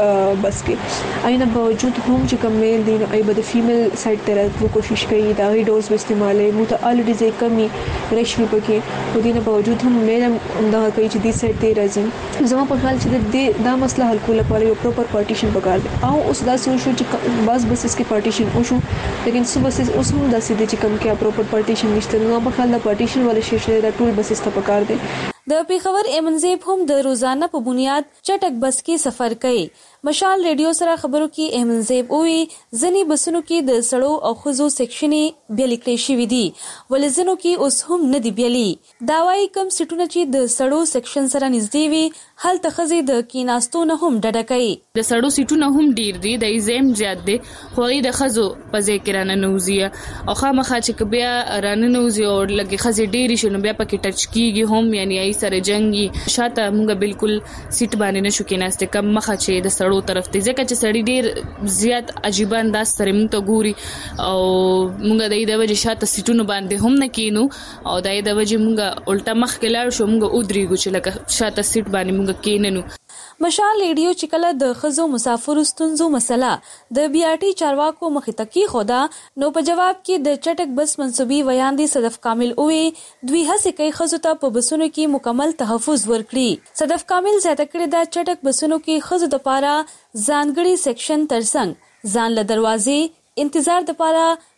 بس کې اينه باوجود هم چې کوم میل دی نو ایبه د فیمیل سایډ ته راځو کوشش کوي دا غي ډوز استعمالي مو ته الډي ځای کمی رشمي پکې خو دینه باوجود هم میل دا کوي چې دې سایډ ته راځي. زما په خیال چې د دا مسله حل کول لپاره یو پروپر پارټیشن پکار دی او اوس دا شو چې بس بسس کې پارټیشن وشو، لیکن سو بسس اوس هم دا سې چې کوم کې پروپر پارټیشن نشته. نو په خیال دا پارټیشن ولې شي دا ټول بسس ته پکار دی. د پیښور ایمنزیب هم د روزانه په بنیاد چټک بس کې سفر کوي. مشال ریډیو سره خبرو کې ایمنزیب وی ځنی بسونو کې د سړو او خزو سیکشنې بیل کړي شوې دي، ولې ځنو کې اوس هم نه دی بیلي. دا وايي کم سټونه چې د سړو سیکشن سره نږدې وي هل تخزي د کیناستو نه هم ډډه کوي. د سړو سټونه هم ډیر دي، د ایزم زیات دي، خو د خزو په ذکر نه نوځي او خامخا چې بیا رانه نوځي او لګي خزي ډیری شنو بیا پکې ټچ کیږي هم، یعنی ای سره جنگي شاته موږ بالکل سیټ باندې نشو کېناسته کم مخه چې د سړو طرف ته ځکه چې سړی ډیر زیات عجیب انداز سره موږ ته ګوري او موږ د دې د وجه شاته سیټونو باندې هم نه کینو او د دې د وجه موږ الټا مخ کې لاړ شو موږ اودريګو چې لکه شاته سیټ باندې موږ کیننو. مشال ریډیو چې کله د خزو مسافر ستونزو مسله د بي ار ټي چارواکو مخې ته کی خودا نو په جواب کې د چټک بس منسوبي ویان دي صدف کامل اوې دوی هڅه کوي خزو ته په بسونو کې مکمل تحفظ ورکړي. صدف کامل زیاته کړې دا چټک بسونو کې خزو د پاره ځانګړي سیکشن ترڅنګ ځان له دروازې انتظار د پاره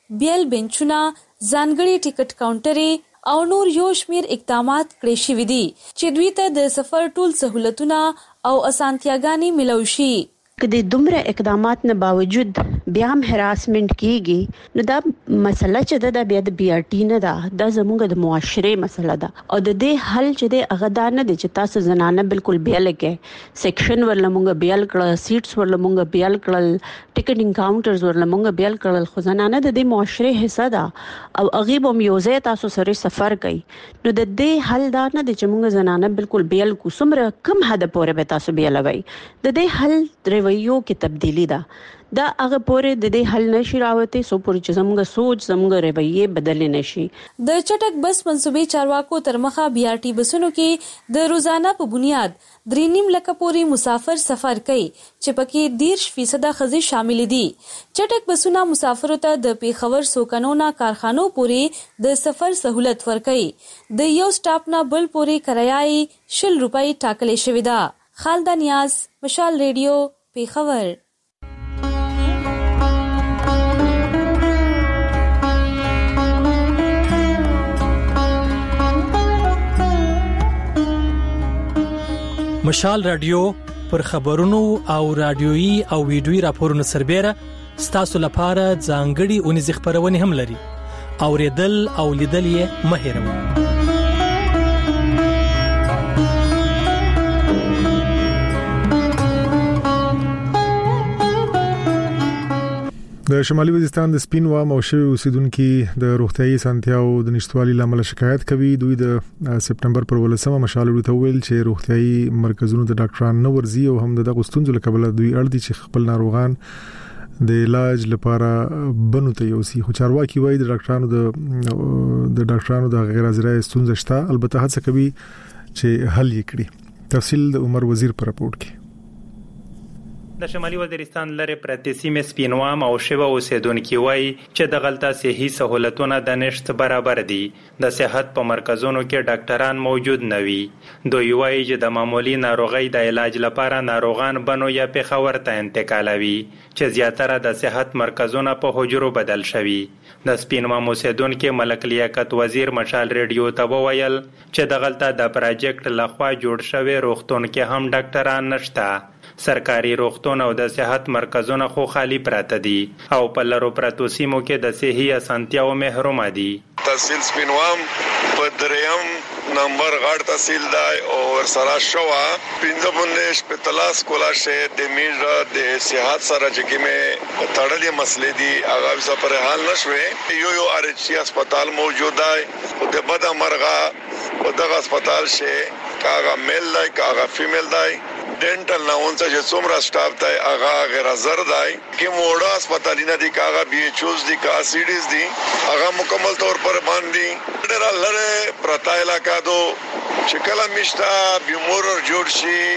بیل بنچونه، ځانګړي ټیکټ کاونټرې او نور یو شمیر اقدامات کړی شوي دي چې دوی ته د سفر ټول سہولتونه او اسانتیاګانې ملو شي. که د دومره اقدامات نه باوجود بیا هم هراسمنت کیږي نو دا مسله چې دا بیا د بی آر ټی نه ده، دا زموږ د معاشره مسله ده او د دې حل چې د هغه دا نه دي چې تاسو زنانه بالکل بیا لګي سیکشن ورله مونږ بیا کړل، سیټس ورله مونږ بیا کړل، ټیکټینګ کاونټرز ورله مونږ بیا کړل، خو زنانه د دې معاشره حصہ ده او هغه به میوزه تاسو سره سفر کوي. نو د دې حل دا نه دي چې مونږ زنانه بالکل بیا کو سمره کم حد پورې به تاسو بیا لوي. د دې حل رویو کې تبدیلی ده، دا هغه پورې د دې حل نشي راوته سو پورې چې زموږ سوچ زموږ رویه بدل نشي. د چټک بس منصوبې چارواکو تر مخه بی آر ټي بسونو کې د روزانه په بنیاد درې نیم لک پورې مسافر سفر کوي چې پکې دیرش فیصد خزي شامل دي. چټک بسونه مسافرو ته د پیښور سوکنونا کارخانو پورې د سفر سہولت ورکوي. د یو سټاپ نه بل پورې کرایه شل روپۍ ټاکلې شوې ده. خالده نیاز، مشال ریډیو، پیښور. مشال رادیو پر خبرونو او رادیويي او ویډیويي راپورونو سربېره ستاسو لپاره ځانګړي اونیز خبرونه هم لري. اوریدل او لیدل یې مه هېروئ. د شمالي وزیرستان د سپین وام او شوی اوسیدونکو د روغتيایي سنتیاو د نشټوالي لامل شکایت کوي. دوی د سپټمبر پر ولسمه مشال ورته ویل چې روغتيایي مرکزونو د ډاکټرانو نه ورزي او هم د غوستونځو لپاره دوی اړ دي چې خپل ناروغان د علاج لپاره بنو ته یوسي. خو چارواکي وایي د ډاکټرانو د د ډاکټرانو د غیر حاضرۍ ستونزه شته، البته هڅه کوي چې حل یې کړي. تفصیل د عمر وزیر پر راپورټ کې. د شمالي وزیرستان لري پرتې سیمې سپینوام او شوه اوسیدونکو وایي چې د غلطه صحي سہولتونه د نشټ برابر دي. د صحت په مرکزونو کې ډاکټران موجود نه وي. دوی وایي چې د معمولی ناروغۍ د علاج لپاره ناروغان بنو یا پیښور ته انتقالوي چې زیاتره د صحت مرکزونه په حجرو بدل شوي. د سپینوام اوسیدونکو ملک لیاقت وزیر مشال ریډیو ته وویل چې د غلطه د پروجیکټ لخوا جوړ شوی روغتون کې هم ډاکټران نشته. سرکاري روغتون او د صحت مرکزونه خو خالی پراته دي او په لرو پراتو سیمو کې د صحي اسانتیاو محروم دي. تحصیل سپینوام په دریم نمبر غړ تحصیل دی او ورسره شوا پنځه بندش په تلاش کولا شه د میرا د صحت سره چې کې تړلې مسلې دي هغه څه پر حال نشوي. یو یو ار ایچ سی هسپتال موجود دی او د بد مرغه او دغه هسپتال شه کاغه میل دی کاغه فیمیل دی ډینټل ناونځ چې څومره سټاف دی هغه غیر حاضر دی کې موډا هسپتالینه دي کاغه بي ایچ اوز دي کا سی ډیز دي هغه مکمل طور پر باندې ډیر لره پرتا علاقہ دو چې کله مشتا بیمور جوړ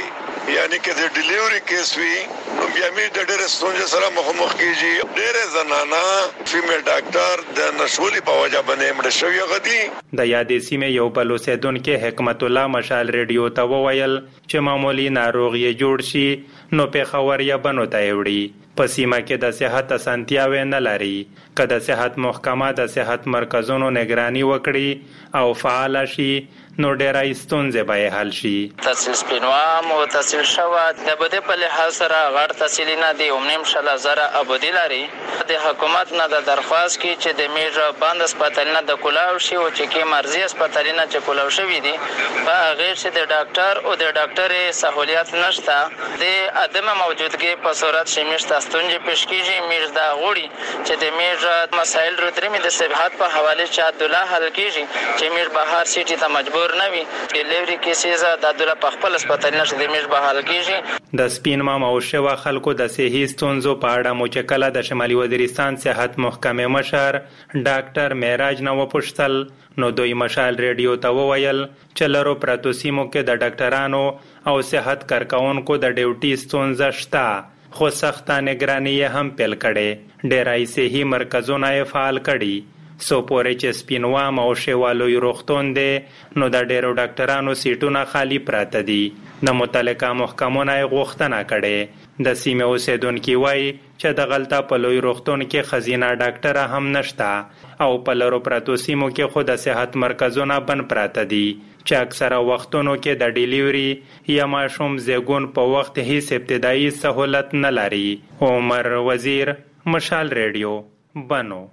شي یعنی کې د ډیلیوري کیس وی نو بیا می د ډېر ستونزې سره مخامخ کیږي. ډېر زنانه فیمیل ډاکټر د نشولي په وجه باندې مړ شوی غدي. د یادې سیمې یو بل اوسیدونکو حکمت الله مشال ریډیو ته وویل چې معمولی ناروغي جوړ شي نو پیښور یا بنو ته وړي. په سیمه کې د صحت اسانتیاوې نه لري. که د صحت محکمه د صحت مرکزونو نگرانی وکړي او فعال شي نو ډېرای ستونزې به حل شي. تحصیل سپینوام او تحصیل شوا د بده په لحاظ سره غړ تحصیل نه دی اومنیم شلا زره ابدی لري. د حکومت نه د درخواست کی چې د میژ باند هسپتال نه د کولاو شي او چې کې مرزي هسپتال نه چې کولاو شوی دي په غیر چې د ډاکټر او د ډاکټر سہولیت نشته. د عدم موجودګي په صورت شمیش تاسونجه پیش کیږي میژ دا غوړي چې د میژ مسائل رودري د صحت په حواله چې عبدالله حل کیږي چې میژ بهر سیټي ته مجبور نوي ډیلیوري کیسز د عبدالله په خپل هسپتال نشه د میژ بهر کیږي. د سپین مام او شوا خلکو د صحي ستونزو په اړه موچکله د شمالي وزیرستان صحت محکمه مشر ډاکټر معراج نو پښتل نو دوی مشال ریډیو ته وویل چې لرو پراتو سیمو کې د ډاکټرانو او صحت کارکونکو د ډیوټي ستونزه شته خو سخته نگرانی هم پیل کړي. ډیرای صحي مرکزونه فعال کړي. سو پورې چې سپینوام او شیوالوی روغتون دی نو د ډیرو ډاکټرانو سیټونه خالی پراته دي. د متعلقه محکمونو غوښتنه کړې. د سیمې اوسیدونکو وایي چې د غلطه په لوی روغتون کې خزینه ډاکټر هم نشته او په لرو پراتو سیمو کې خود صحت مرکزونه بند پراته دي چې اکثره وختونو کې د ډیلیوري یا ماشوم زیږون په وخت هیڅ ابتدایي سہولت نه لري. عمر وزیر، مشال ریډیو، بنو.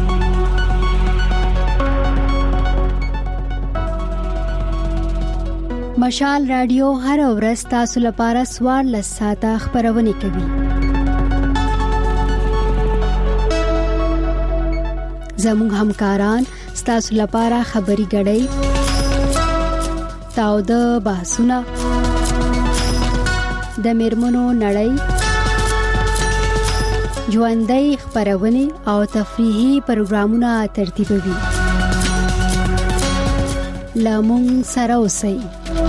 مشال رادیو هر ورځ تاسو لپاره سوار لساته خبرونه کوي. زموږ همکاران تاسو لپاره خبري غړي تاو د بحثونه د میرمنو نړۍ ژوندۍ خبرونه او تفریحي پروګرامونه ترتیبوي. لامون سره اوسئ.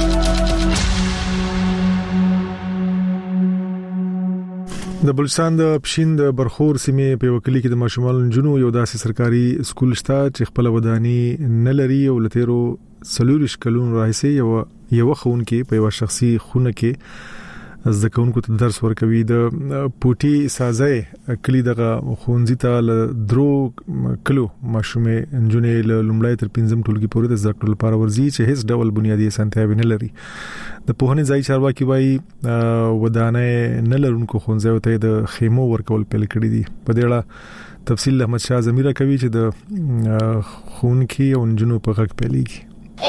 د بلوچستان د پښین د برخور سیمې په وکیلي کې د ماشومان جنو یو داسې سرکاري سکول شته چې خپل ودانی نه لري او لتیرو سلورش کلون راهسي یو یو خون کې په یو شخصي خونه کې ځکهونکو ته درس ورکوي. د پوټي سازي کلی دغه خونځي ته ل درو کلو ماشومه انجونې ل لومړی تر پنځم ټولګي پورې د ذکر لپاره ورزي چې هیڅ ډول بنیادی اسانتیاوي نه لري. د پوهنې ځای چارواکي وایي ودانه نه لرونکو خونځي ته د خیمو ورکول پیل کړی دي. په دې اړه تفصیل احمد شاه زمیره کوي چې د خونکي او انجونو په غږ پیلېږي.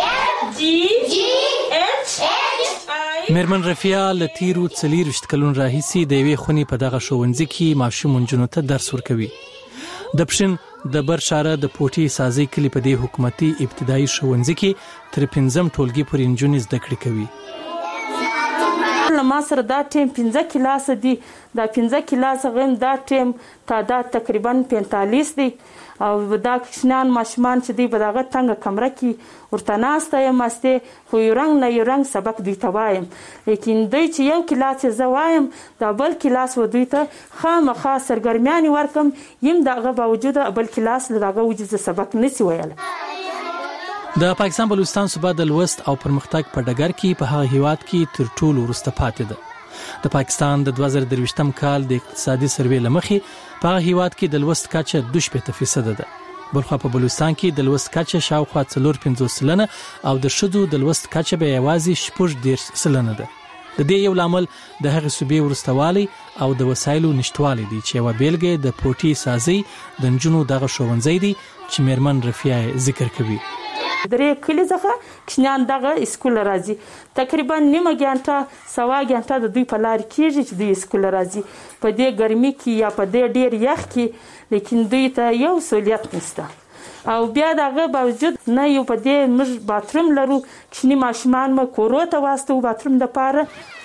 میرمن رفیع لتیرو څلېرویشت کلون راهیسي د یوې خونې په دغه ښوونځي کې ماشوم انجونو ته درس ورکوي. د پښین د برشاره د پوټي سازي کلی په دې حکومتي ابتدایي ښوونځي کې تر پنځم ټولګي پورې انجونې زده کړې کوي. ما سره دا ټیم پنځه کلاس دي. دا پنځه کلاس غیم دا ټیم تعداد تقریبا پینتالیس دی او دا کښنان ماشومان چې دی په دغه څنګه کمره کې ورته ناسته یم استه خو یو رنګ نه یو رنګ سبق دوی ته وایم. لیکن دوی چې یو کلاس زه وایم دا بل کلاس و دوی ته خامخا سرګرمیانې ورکم یم دغه باوجود بل کلاس له دغه وجود سبق نسی ویل. د پاکستان بلوچستان صوبه د لوست او پرمختګ په ډګر کې په هغه هیواد کې تر ټولو وروسته پاتې ده. د پاکستان د دوه زره درویشتم کال د اقتصادي سروې لمخې په هغه هیواد کې د لوست کچه دوه شپږ فیصد ده. بلخو په بلوچستان کې د لوست کچه شاوخوا څلور پنځوس سلنه او د شذو د لوست کچه به یوازې شپږ دېرش سلنه ده. د دې یو لامل د هغه صوبې ورستوالي او د وسایلو نشټوالي دي چې یو بیلګه د پوټي سازي د نجونو دغه ښوونځي دي چې میرمن رفیع ذکر کوي. درې کلی څخه کښنان دغه اسکول راځي تقریبا نیمه ګنټه سوا ګنټه د دوی په لار کېږي چې دوی اسکول راځي په دې ګرمي کې یا په دې ډیر یخ کې. لیکن دوی ته یو سہولیت نشته او بیا دغه باوجود نه یو په دې موږ باتروم لرو کښنی ماشومان مو کورو ته واسطو باتروم د پاره.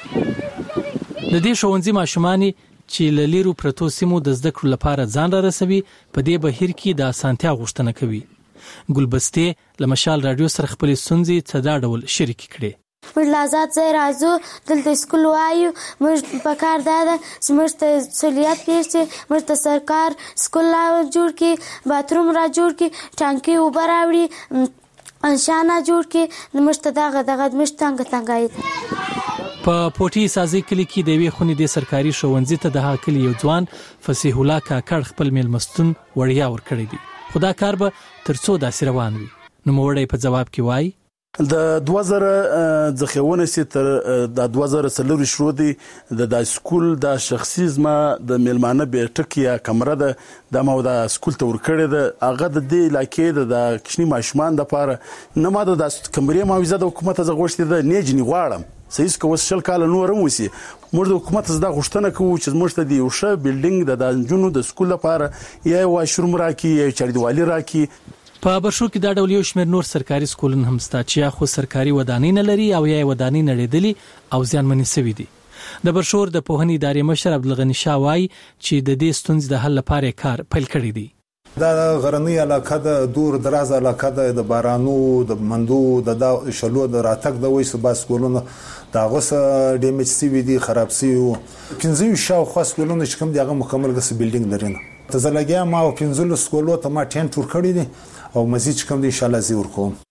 د دې ښوونځي ماشومان چې للیرو پرتو سیمو د زده کړو لپاره ځان را رسوي په دې بهیر کې د اسانتیا غوښتنه کوي. ګلبسته لمشال رادیو سره خپل سنځي څه دا ډول شریک کړي. موږ لازات ځای راځو دلته سکول وایو موږ په کار داده چې موږ ته سہولیت کړي موږ ته سرکار سکول لا جوړ کړي باتروم را جوړ کړي ټانکي اوبه راوړي انشانه جوړ کړي موږ ته دغه دغه موږ څنګه څنګه په پوټي سازي کلی کې د وی خونې د سرکاري ښوونځي ته د هاکلی یو ځوان فصیح الله کاکړ خپل میلمستون وړیا ور کړی دی. خدا کار به ترڅو داسې روان وي. نو موړی په جواب کې وای د دوه زره ځخونه سي تر د دوه زره څلور شرو دي د د سکول د شخصي زما د میلمانه به ټکیا کمره ده د مو د سکول ته ور کړی ده هغه د دې علاقې د کښنی ماشومان د پاره نه ماده د کمرې معاوضه د حکومت ز غوښتي ده نه جنې غواړم سېس کو وسل کال نور موسی موږ د حکومت زده غوښتنه کوو چې موږ ته دی یو ښه بلډینګ د جنونو د سکول لپاره یا واشروم راکې یا چاردیوالي راکې. په برشو کې دا ډول یو شمېر نور سرکاري سکولونه هم ستا چې خو سرکاري ودانۍ نه لري او یا ودانۍ نړېدلې او زیانمنې شوي دي. د برشور د پوهنې ادارې مشر عبدالغنی شاه وایي چې د دې ستونزې د حل لپاره کار پیل کړی دی. دا غرنی علاقه د دور دراز علاقه د بارانو د مندو د شلو د راتګ د وې سبا سکولونه دا غوسه ډیمیج سی وی دي خراب سی او پنځه شاو خاص سکولونه چې کوم دغه مکمل غس بلډینګ لري نه ته زلګیا ما او پنځه سکولو ته ما ټین ټور کړی دي او مزید کوم دي ان شاء الله زی ورکوم.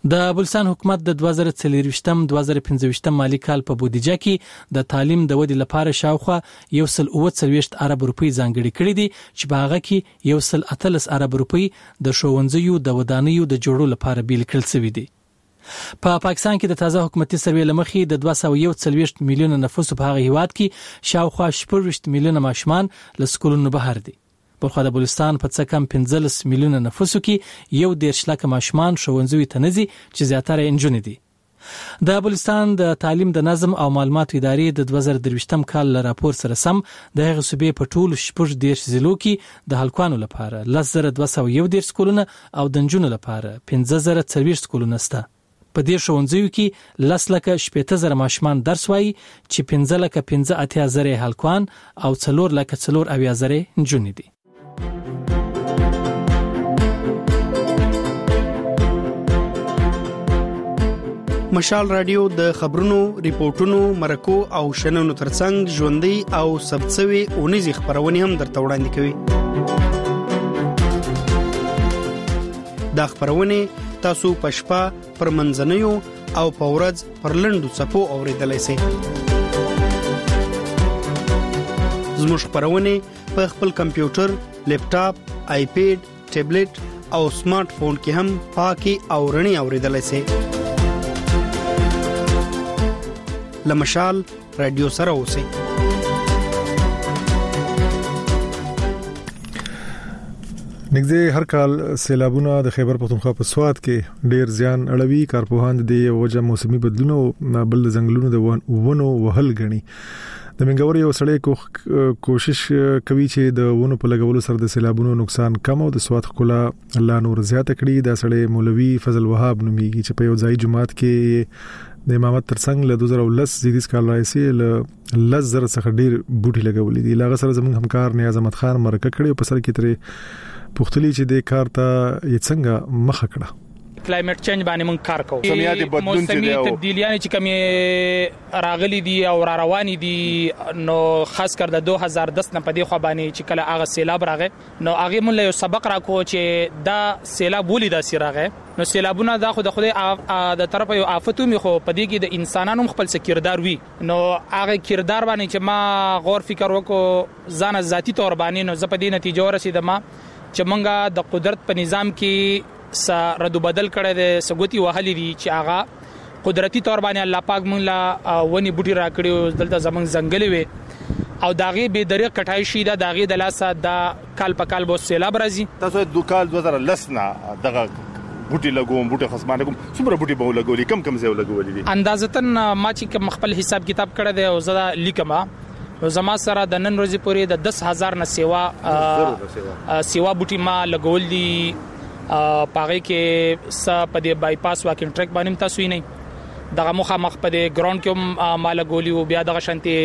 د بلوچستان حکومت د دوه زره څلرويشتم دوه زره پنځه مالی کال په بودیجه کې د تعلیم د ودې لپاره شاوخوا یو سل اووه څلوېښت ارب روپۍ ځانګړي کړي دي چې په هغه کې یو سل اتلس ارب روپۍ د ښوونځیو د ودانیو د جوړولو لپاره بیل کړل شوی دي. په پا پاکستان کې د تازه حکومتي سروې لمخې د دوه سوه یو څلوېښت میلیونه نفوس په هغه هیواد کې شاوخوا شپږ میلیونه ماشومان له سکولونو بهر دي. بلخو د بلوچستان په څه کم پنځلس میلیونه نفوسو کې یو دېرش لکه ماشومان ښوونځیو ته نه ځي چې زیاتره نجونې دي. د بلوچستان د تعلیم د نظم او معلوماتو ادارې د دوه زره درویشتم کال له راپور سره سم د هغې صوبې په ټولو شپږ دېرش ضلعو کې د هلکانو لپاره لس زره دوه سوه یو دېرش سکولونه او د نجونو لپاره پنځه زره څلوېښت سکولونه شته. په دې ښوونځیو کې لس لکه شپېته زره ماشومان درس وایي چې پنځه لکه پنځه اتیا زره هلکان او څلور لکه څلور اویا زره نجونې دي. مشال رادیو د خبرونو، ریپورتونو، مرکو او شننو ترڅنګ ژوندۍ او ثبتسوي اونیزې خبرونه هم درته وړاندې کوي. دا خبرونه تاسو په شپه پر منځنیو او په ورځ پر لنډو څپو اوریدلای شئ. زموږ خبرونه په خپل کمپیوټر، لیپټاپ، آیپیډ، ټابلیټ او سمارټ فون کې هم پاکي او رڼي اوریدلای شئ. لمشال رادیو سره اوسئ. نږدې هر کال سیلابونه د خیبر پختونخوا په سواد کې ډیر زیان اړوي. کارپوهان د وجه موسمي بدلونونو بل د ځنګلونو د ونو وهل غني. د منګوري یو سړی کوشش کوي چې د ونو په لګولو سره د سیلابونو نقصان کم او د سواد خلا الله نور زیات کړي. د سړی مولوي فضل وهاب نوميږي چې په یو ځای جماعت کې د امامت ترڅنګ له دوه زره ولس زیږیز کال راځي له لس زره څخه ډیر بوټي لګولې دي. لاغه سره زموږ همکار نیاز احمد خان مرکه کړي په سر کې ترې پختلی چې د کار ته یې څنګه مخه کړه. کلایمټ چینج باندې مونږ کار کوو. موسمي بدلون چې دی تبدیلیاں چې کومه راغلي دي او را روان دي نو خاص کر د دوه هزار دس نه په دې خو باندې چې کله هغه سیلاب راغی نو هغه مونږ له سبق راکو چې دا سیلاب ولې دا سی راغی. نو سیلابونه دا خو د خدای د طرف یو آفتو می خو په دې کې د انسانانو خپل کردار وي. نو هغه کردار باندې چې ما غور فکر وکړو ځان ذاتی تور باندې نو زه په دې نتیجه ورسېدم چې مونږه د قدرت په نظام کې س ردو بدل کړي د سګوتی وهلي دي چې هغه قدرتي تور باندې الله پاک مونږ لا ونی بوټي راکړي دلته زمونږ ځنګلې وي او داغي به درې کټای شي دا داغي د لاسه دا کال په کال بو سیلاب راځي. تاسو د کال دوه زره لس نه دغه بوټي لګوم بوټي خصمانه کوم څومره بوټي به لګولي کم کم ځای لګولي دي اندازتن ما چې خپل حساب کتاب کړی دی او زړه لیکما زما سره د نن ورځې پورې د دس هزار نه سیوا سیوا بوټي ما لګول دي. پاره کې س په دې بای پاس واکینګ ټریک باندې تاسو یې نه دغه مخه مخ په دې ګراوند کې مال ګولي او بیا دغه شانتي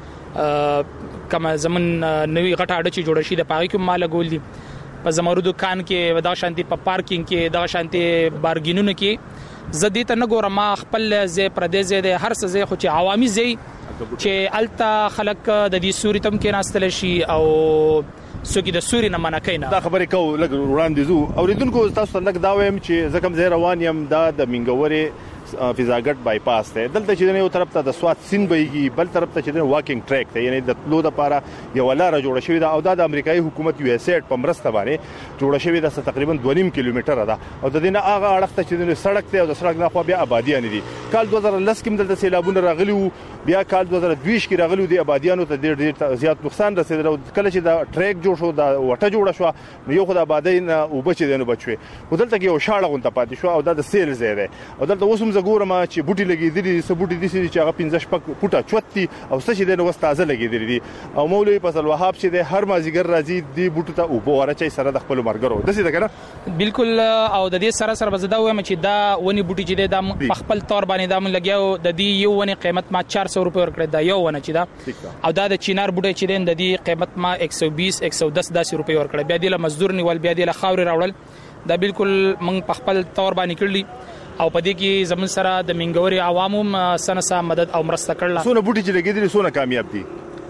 کما زمون نوې غټه اډه چې جوړ شي د پاره کې مال ګولي په زمرو دکان کې دغه شانتي په پارکینګ کې دغه شانتي بارګینونو کې زدي ته نه ګورم خپل زې پردیس دې هر څه زې خو چې عوامي زې چې التا خلک د دې سوري تم کې ناستل شي او سوګي د سوري نه منکینا. دا خبرې کو لګ وړاندې زو اوریدونکو تاسو ته لګ دا وایم چې زکم زه روان یم دا د منګوري فضاګټ بای پاس ته دلته چې یو طرف ته د سواد سین بهيږي بل طرف ته چې واکینګ ټریک ته یعنی د تلو د لپاره یو لار جوړه شوې ده او دا د امریکایي حکومت یو اس ایډ په مرسته باندې جوړه شوې ده تقریبا دوه نیم کیلومتره ده او د دې نه هغه اړخ ته چې د سړک ته او د سړک نه خو بیا آبادیان دي. کال دوه زره لس کې دلته سیلابونه راغلي وو بیا کال دوه زره دوه کې راغلي دي آبادیانو ته ډېر ډېر زیات نقصان رسیدل او کله چې دا ټریک جوړ شو دا وټه جوړه شو نو یو خدای آبادی نه او بچی دنه بچوي ودلته کې یو شاړه غونډه پاتې شو او دا د سیل ځای ده او دلته اوسم زګورم چې بوټي لګېدلي سبوټي دي چې هغه پنځه شپږ فوټه چوتي او څه چې د نو تازه لګېدلي دي او مولوی فضل وهاب چې د هر مازیګر راځي دی بوټو ته او بوره چې سره د خپل مرګرو د څه کنه بالکل او د دې سره سره بزدا وایم چې دا ونی بوټي چې د خپل تور باندې دا من لګیاو د دې یو ونی قیمت ما چار سو روپے ورکړی دا یو ونه چې دا او دا د چینار بوټي چې د دې قیمت ما ایک سو بیس ایک سو دس داسې روپے ورکړی بیا د مزدور نیول بیا د خاور راوړل دا بالکل من په خپل تور باندې کړلی او په دې کې زمون سره د منګوري عوامو سنسا مدد او مرسته کړل. سونه بوټي چې لګیدل سونه کامیاب دي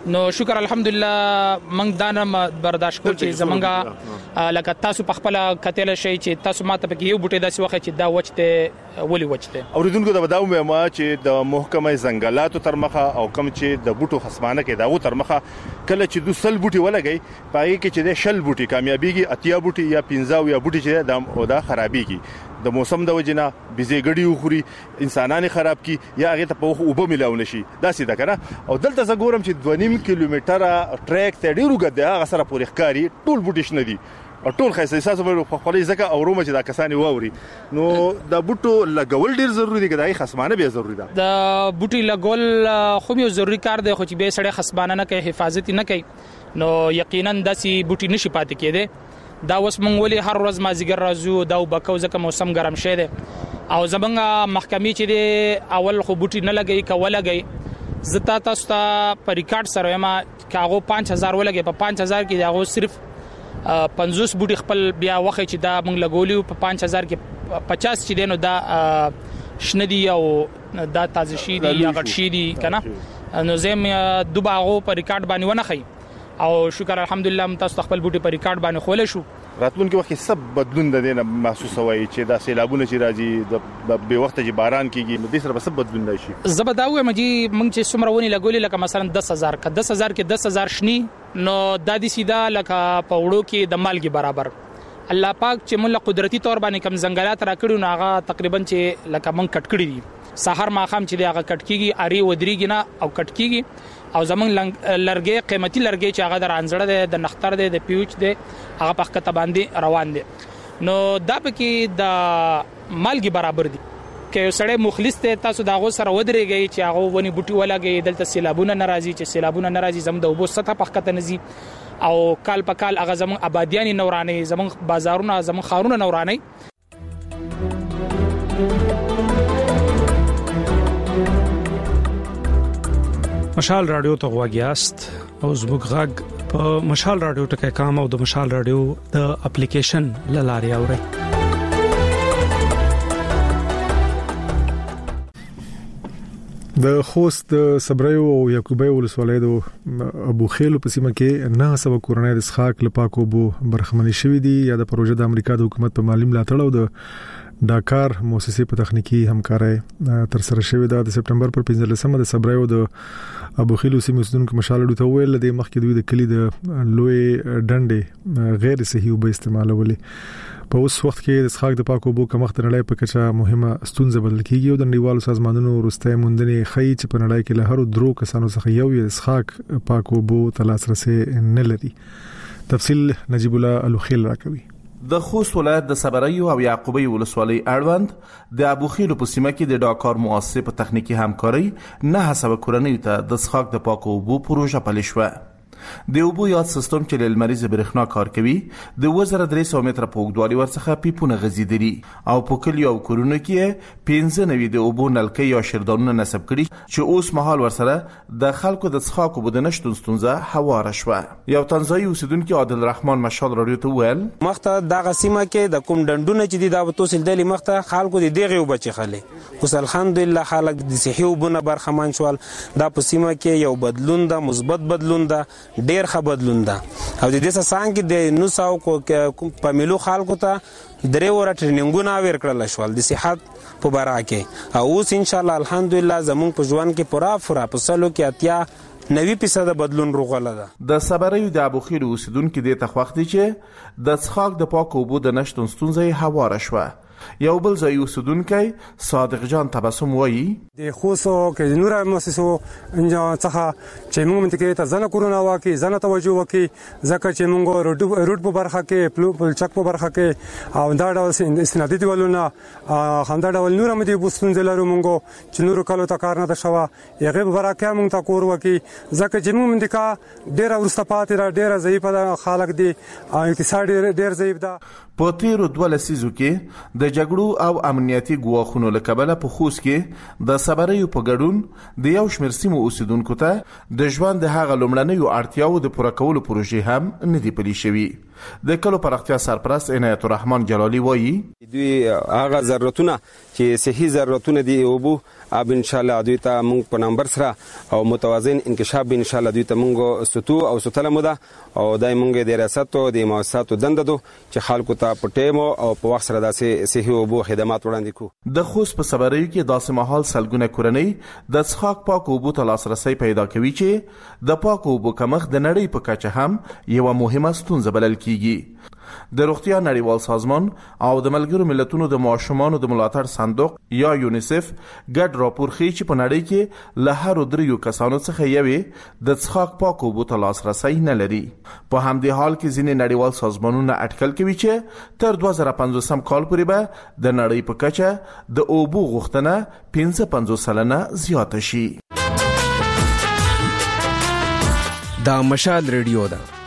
نو شکر الحمدلله موږ دا نه برداشت کوو چې زمونږه لکه تاسو په خپل کتل شي چې تاسو ماته په یو بوټي داسې وخت چې دا وچته ولي وچته اوریدونکو دا وداو ما چې د محکمه ځنګلاتو تر مخه او کم چې د بوټو خصمانه کې داغو تر مخه کله چې دو سل بوټي ولګي پای کې چې د شل بوټي کامیابیږي اتیا بوټي یا پنځه یا بوټي چې د اودا خرابيږي د موسم د وجنه بيزي غړي وخوري انسانان خراب کی یا هغه ته په اوبه ملاو نشي دا سیده کنه او دلته زه ګورم چې دوه نیم کیلومتره ټریک ته ډیرو غده هغه سره پورې ښکاری ټول بوټي شنه دي او ټول خاصه احساس په خپلې ځکه او رومه چې دا کسانی ووري نو د بوټو لګول ډیر ضروری دی کداي خصمانه به ضروری ده د بوټي لګول خو یو ضروری کار دی خو چې به سړی خصمانه نه کوي حفاظت نه کوي نو یقینا داسي بوټي نشي پاتې کېده دا اوس مونږ ولې هر ورځ مازیګر راځو دا وبکو ځکه موسم ګرم شه دی او زمونږ محکمې چې دی اول خو بوټي نه لګي کوله لګي زتا تاسو ته په ریکارډ سره ما کاغو پنځه هزار ولګي په پنځه هزار کې داغو صرف پنځوس بوټي خپل بیا وخت چې دا مونږ لګولیو په پنځه هزار کې پچاس چې دینو دا شندي او دا تازه شي دي یا غټ شي دي کنه نو زم دوباغو په ریکارډ باندې ونه خي او شکر الحمدلله تاسو خپل بوټي په ریکارډ باندې خول شو راتلونکي وخت سب بدلون د دینه محسوس وای چې دا سیلابونه چې راځي د به وخت چې باران کیږي نو د سره سب بدلون راشي زبداوي مې مونږ چې سمرونی لګولې لکه مثلا دس هزار ک دس هزار کې دس هزار شني نو د دې سیده لکه پوړو کې د مالګي برابر الله پاک چې موږ قدرتي تور باندې کم ځنګلات راکړو نو هغه تقریبا چې لکه مونږ کټ کړی دي سحر ماخام چې دی هغه کټ کیږي اری ودریږي نه او کټ کیږي او زمون لرګي قیمتي لرګي چې هغه در انځړه د نختر د پیوچ د هغه په خطه باندې روان دي نو دا پکې د مالګي برابر دي کې سړی مخلص ته تاسو داغه سره ودرېږي چې هغه ونی بوټي ولاږي دلته سیلابونه ناراضي چې سیلابونه ناراضي زم د وبو سطح په خطه نزي او کال په کال هغه زمون آبادیانی نوراني زمون بازارونه زمون خارونه نوراني مشال رادیو ته غواګیاست او زموږ غږ په مشال رادیو ټکي کام او د مشال رادیو د اپلیکیشن لاري اوري د خوست د صبریو او یعقوبی ولسوالۍ د ابو خیل په سیمه کې نه سبا کورنۍ د اسحاق لپاکو بو برخمنې شوې دي یا د پروژه د امریکا د حکومت په مالی ملاتړ او د ډاکار مؤسسې په تخنیکی همکارۍ تر سره شوې ده د سپټمبر پر پنځلسمه د صبریو د ابو خیل سیمې اوسیدونکو مشال ډوته ویل د مخکې دوی د کلی د لوی ډنډې غیر صحیح وب استعمالولې په اوس وخت کې د اسحاق د پاکو بو کمښت نړۍ په کچه مهمه ستونزه بدل کیږي او د نړیوالو سازمانونو ورسته موندنې خی چې په نړۍ کې له هر درو کسانو څخه یو یې اسحاق پاکو بو تلاسرسه نه لري تفصیل نجیب الله الوخیل راکوي د خوست ولایت د صبریو او یعقوبی ولسوالۍ اړوند د ابو خیل په سیمه کې د ډاکار مؤسسې په تخنیکی همکارۍ نه حساب کورنۍ ته د اسحاق د پاکو بو پروژه پلي شوه د اوبو یاد سیستم چې له لمریز برېښنا کار کوي د وزره درې سوه متره په اوږدوالي ورڅخه پیپونه غځېدلي او په کلیو او کورونو کې پنځه نوي د اوبو نلکې یا شیردانونه نصب کړي چې اوس مهال ورسره د خلکو د څښاک اوبو د نشتون ستونزه هواره شوه یو تنزاني اوسیدونکي عادل رحمان مشال رادیو ته ویل مخته دغه سیمه کې د کوم ډنډونه چې د توسل دلی مخته خلکو د دغه اوبه چې خلې اوس الحمدلله خلک د صحي اوبونه برخمن شول دا په سیمه کې یو بدلون ده مثبت بدلون ده ډیر ښه بدلون ده او د دې څنګه د نو ساو کو په ملو خلکو ته درې ور ټریننګونه ورکړل شول د صحت په باره کې او اوس ان شاء الله الحمدلله زموږ په ژوند کې پورا پورا په سلو کې اتیا نوي فیصد بدلون روغله ده د صبریو د ابو خیل اوسیدونکو د تخوختي چې د څښاک د پاک اوبو د نشټون ستونزې هواره شوه یو بل ځای اوسیدونکی صادق جان تبسم وایي د خوسو کې نور مؤسسو انجام څخه چې موږ منطقې ته ځنه کورونا واکي ځنه توجه وکي ځکه چې موږ روډ روډ په برخه کې پل چک په برخه کې او دا ډول استنادي دیولونه خندا ډول نور هم دي بوستون زلرو موږ چې نور کالو ته کار نه ده شوه یغه په برکه موږ ته کور وکي ځکه چې موږ منطقه ډیره ورستپات را ډیره ضعیفه خلک دي اقتصاد ډیر ضعیف ده په تیرو دوه لسیزو کې د جګړو او امنیتي ګواښونو له کبله په خوست کې د صبریو په ګډون د یو شمېر سیمو اوسیدونکو ته د ژوند د هغه لومړنیو اړتیاو د پوره کولو پروژې هم نه دي پلي شوي د کلو پراختیا سرپرست عنایت الرحمن جلالی وایي دوی هغه ضرورتونه چې صحي ضرورتونه دي او بو اب ان شاء الله دوی ته موږ په نمبر سره او متوازن انکشاف ان شاء الله دوی ته موږ ستو او ستله موده او دای موږ د ریاست او د مؤسساتو دنده دو چې خلکو ته په ټیم او په وخت سره داسې صحي او بو خدمات وړاندې کو. د خوست په صبریو کې داسې ماحول سلګونه کورنۍ د څښاک پاک اوبو ته لاسرسي پیدا کوي چې د پاک اوبو کمښت د نړۍ په کچه هم یو مهمه ستونزه بلل کیږي. د روغتیا نړیوال سازمان او د ملګرو ملتونو د ماشومانو د ملاتړ صندوق یا یونیسف ګډ راپور ښیي چې په نړۍ کې له هر دریو کسانو څخه یوې د څښاک پاک اوبو ته لاسرسي نه لري. په همدې حال کې ځینې نړیوال سازمانونه اټکل کوي چې تر دوه زره پنځوسم کال پورې به د نړۍ په کچه د اوبو غوښتنه پنځه پنځوس سلنه زیاته شي. دا مشال ریډیو ده